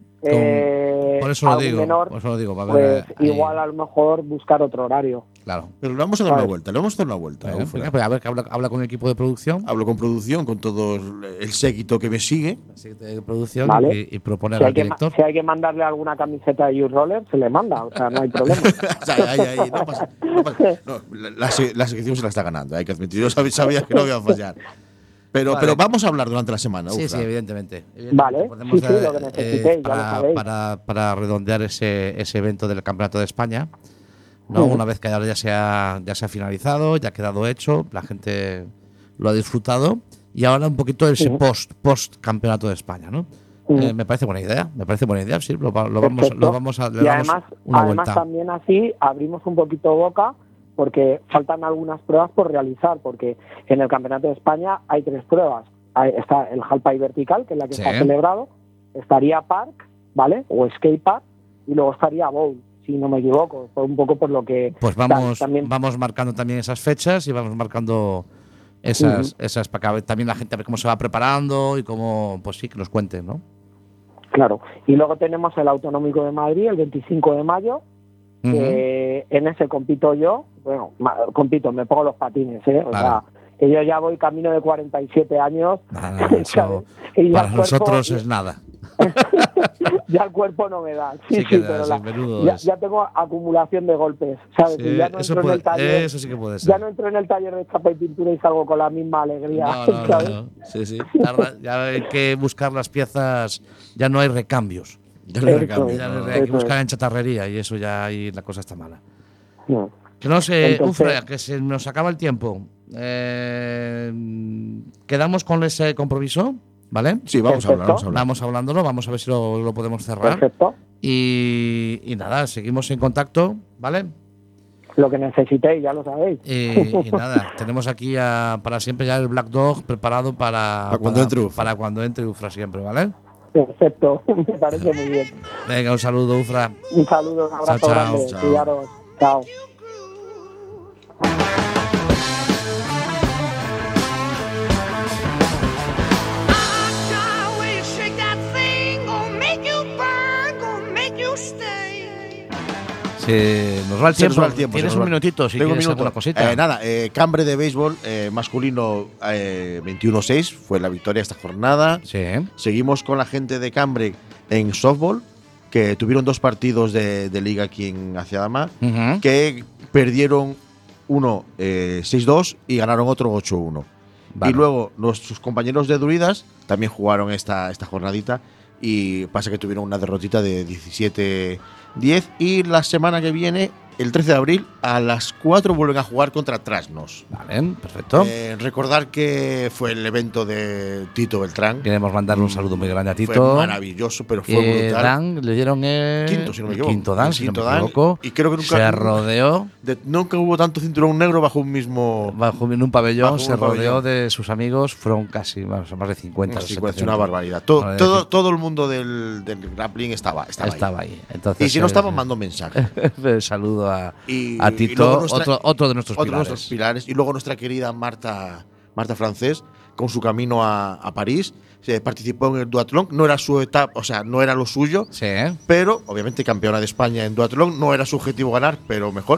eh, Por eso lo algún digo. menor, Por eso lo digo. Va a pues haber, eh, ahí- igual a lo mejor buscar otro horario. Claro. Pero le vamos a dar una Vale. vuelta, le vamos a dar una vuelta. Venga, Ufra. venga, pues a ver, que habla, habla con el equipo de producción. Hablo con producción, con todo el el séquito que me sigue. Así que de producción Vale. y, y proponer Si hay, al que, ma- director. si hay que mandarle alguna camiseta de U-Roller, se le manda, o sea, no hay problema. Ahí, ahí, ahí, no pasa- no pasa- no, la, la se- la sección se la está ganando, hay que admitir. Yo sabía, sabía que no iba a fallar. Pero, Vale. pero vamos a hablar durante la semana. Sí, Ufra. sí, evidentemente. evidentemente. Vale, Podemos, sí, sí, eh, lo que necesitéis, ya lo para, sabéis. para, para redondear ese, ese evento del Campeonato de España, ¿no? Ujú. Una vez que ahora ya se, ha, ya se ha finalizado, ya ha quedado hecho, la gente lo ha disfrutado, y ahora un poquito ese Ujú. post, post Campeonato de España, ¿no? Ujú. Eh, me parece buena idea, me parece buena idea, sí, lo, va- lo vamos, Perfecto. lo vamos a le y damos además, una además vuelta. también así abrimos un poquito boca, porque faltan algunas pruebas por realizar, porque en el Campeonato de España hay tres pruebas. Hay- está el Halfpipe vertical, que es la que Sí. está celebrado, estaría Park, ¿vale? O Skate Park, y luego estaría Bowl, si no me equivoco, por un poco por lo que... Pues tal, vamos, también, vamos marcando también esas fechas y vamos marcando Esas, Ujú. esas para que también la gente a ver cómo se va preparando y cómo, pues sí, que nos cuenten, ¿no? Claro. Y luego tenemos el Autonómico de Madrid, el veinticinco de mayo, Ujú. que en ese compito yo, bueno, ma- compito, me pongo los patines, ¿eh? O Vale. sea, que yo ya voy camino de cuarenta y siete años. Nada, ¿sabes? eso Y ya para el cuerpo- nosotros es nada. ya el cuerpo no me da. Sí, Sí sí, que da, pero sí, la- menudo ya, es. ya tengo acumulación de golpes, ¿sabes? Sí, Y ya no eso, entro puede- en el taller. eso sí que puede ser. Ya no entro en el taller de chapa y pintura y salgo con la misma alegría. No, no, no, ¿sabes? no. Sí, sí. Tarda- ya hay que buscar las piezas, ya no hay recambios. Ya no hay Eso recambio. es. Ya no, no. hay que Eso buscar es. en chatarrería y eso ya ahí la cosa está mala. No. Que no sé, Entonces- Ufra, que se nos acaba el tiempo. Eh, quedamos con ese compromiso, ¿vale? Sí, vamos a hablar, vamos a hablar. Vamos hablándolo, vamos a ver si lo, lo podemos cerrar. Perfecto. Y, y nada, seguimos en contacto, ¿vale? Lo que necesitéis, ya lo sabéis. Y, y nada, tenemos aquí a- para siempre ya el Black Dog preparado para, Para cuando entre Ufra. para cuando entre Ufra siempre, ¿vale? Perfecto, me parece muy bien. Venga, un saludo, Ufra. Un saludo, un abrazo Chao, chao, grande. chao. Cuidaros. Chao. Se nos va el Se tiempo. nos va el tiempo, Tienes se nos un va. minutito si Tengo un quieres minuto. alguna cosita. Eh, nada, eh, Cambre de béisbol eh, masculino eh, veintiuno seis fue la victoria esta jornada. Sí. Seguimos con la gente de Cambre en softball, que tuvieron dos partidos de, de liga aquí en Aciadama, Ujú. que perdieron uno eh, seis dos y ganaron otro ocho uno. Vale. Y luego nuestros compañeros de Druidas también jugaron esta, esta jornadita y pasa que tuvieron una derrotita de diecisiete diez y la semana que viene, el trece de abril, a las cuatro vuelven a jugar contra Trasnos. Vale, perfecto. Eh, recordar que fue el evento de Tito Beltrán. Queremos mandarle un saludo muy grande a Tito. Fue maravilloso, pero fue Eh, brutal. Dan, le dieron el Quinto, si no me el equivoco. quinto Dan, El si quinto no me Dan. equivoco. Y creo que nunca- se rodeó De- nunca hubo tanto cinturón negro bajo un mismo. bajo en un pabellón, Bajo se un rodeó pabellón. de sus amigos, fueron casi más, más de cincuenta. Sí, sesenta, es una barbaridad. Todo, Vale, todo, decir- todo el mundo del, del grappling estaba, estaba, Estaba ahí. ahí. Entonces, Y si no eh, estaba, mando mensaje. saludo a, Y- a y Tito, luego nuestra- otro, otro de nuestros Otro de pilares. nuestros pilares. Y luego nuestra querida Marta, Marta Francés, con su camino a, a París, se participó en el duatlón. No era su etapa, o sea, no era lo suyo. Sí, ¿eh? Pero, obviamente, campeona de España en duatlón. No era su objetivo ganar, pero mejor.